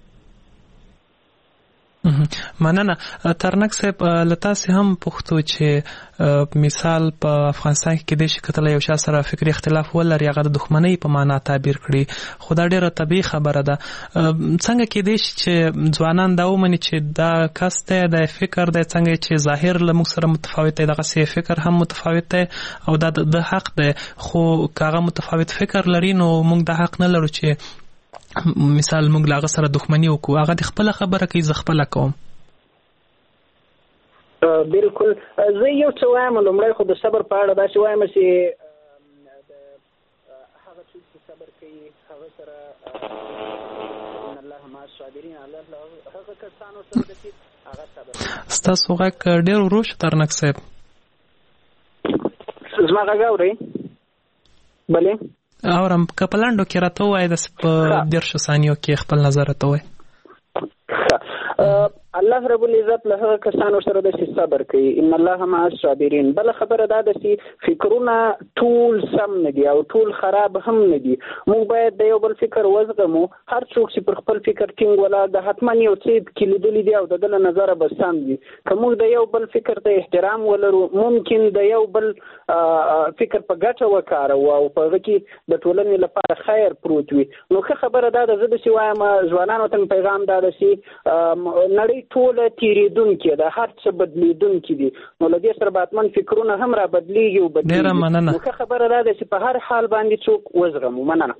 مننه ترنک صاحب لتا سه هم پوښتو چې مثال په افغانستان کې د شکل یو شا سره فکری اختلاف ولري هغه د دښمنۍ په معنا تعبیر کړي خو دا ډیره طبيعي خبره ده څنګه کې دي چې ځوانان دا ومني چې دا کس ته د فکر د څنګه چې ظاهر له موږ سره متفاوت دی دغه سي فکر هم متفاوت دی او دا د حق دی خو کاغه متفاوت فکر لري نو موږ د حق نه لرو چې مثال موږ لاغه سره دښمنی وکړو هغه د خپل خبره کوي ز خپل کوم بالکل زه یو څه وایم لومړی خو د صبر په اړه دا چې وایم چې هغه څوک چې صبر کوي هغه سره ان الله مع الصابرین الله هغه کسانو سره چې هغه صبر ستاسو غږ ډیر ورو شو ترنک صاحب زما غږ اورئ بلې اورم کپلانډو کې راته وای د په دیرشو ثانیو کې خپل نظر ته وای الله رب العزت له هغه کسانو سره د صبر کوي ان الله مع الصابرین بل خبره دا ده چې فکرونه ټول سم نه دي او ټول خراب هم نه دي موږ باید د یو بل فکر وزغمو هر څوک چې پر خپل فکر ټینګ ولا د حتما یو څه کې لیدلې دي او د دل نظر به سم دي که موږ د یو بل فکر ته احترام ولرو ممکن د یو بل فکر په ګټه وکاروو او په هغه کې د ټولنې لپاره خیر پروت وي نو ښه خبره دا ده زه داسې وایم ځوانانو ته پیغام دا ده چې نړۍ ټوله تیریدونکې ده هر څه بدلیدونکي دي نو له دې سره به حتما فکرونه هم را بدلیږي او بدلیږي نو ښه خبره دا ده چې په هر حال باندې څوک وزغمو مننه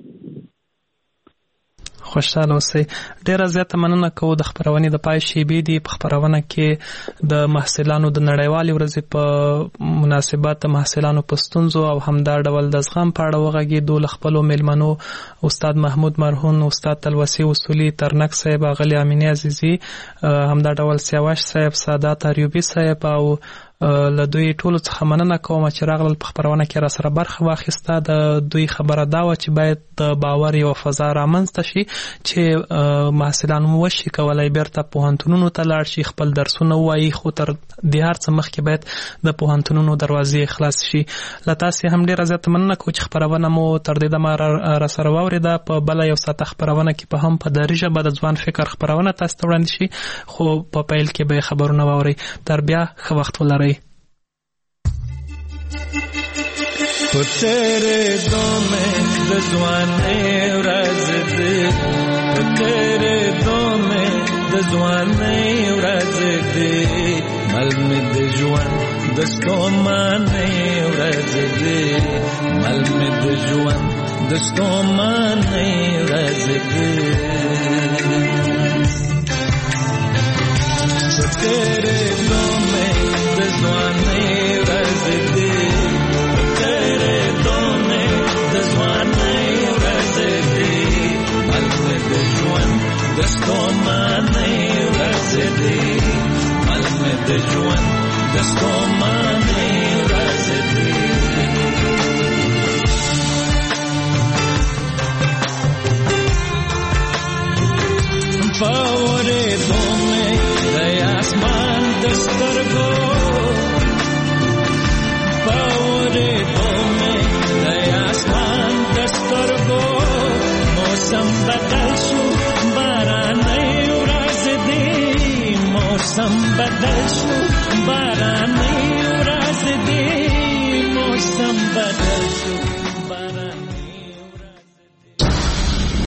خوشاله اوسئ ډیره زیاته مننه کوو د خبرونې د پای شیبې دي په خبرونه کې د محصلانو د نړیوالې ورځې په مناسبت د محصلانو په ستونزو او همدا ډول د زغم په اړه وغږېدو له خپلو میلمنو استاد محمود مرهون استاد تلوسي اصولي ترنک صاحب اغلې امینې عزیزي همدا ډول سیاوش صاحب سادات ایوبی صاحب او له دوی ټولو څخه مننه کوم چې راغلل په خبرونه کې را سره برخه واخیسته. د دوی خبره دا و چې باید د باور یو فضا رامنځته شي چې محصلان مو وشي کولای بیرته پوهنتونونو ته لاړ شي، خپل درسونه ووایي، خو تر دې هر څه مخکې باید د پوهنتونونو دروازې خلاص شي. له تاسې هم ډېره زیاته مننه کوو چې خبرونه مو تر دې دمه را سره واورېده. په بله یو ساعته خبرونه کې په هم په دري ژبه د ځوان فکر خبرونه تاسو ته وړاندې شي، خو په پیل کې به خبرونه واورئ. تر بیا ښه وخت ولرئ. په تیرې دومې د ځوانۍ ورځ دې، په تیرې دومې د ځوانۍ ورځ دې، مل مې د ژوند د ستومانۍ ورځ دې، مل مې د ژوند د ستومانۍ ورځ دې. په تیرې دومې د ځوانۍ ورځ دې، د ستومانۍ ورځ دې، مل مې د ژوند د ستومانۍ ورځ دې. په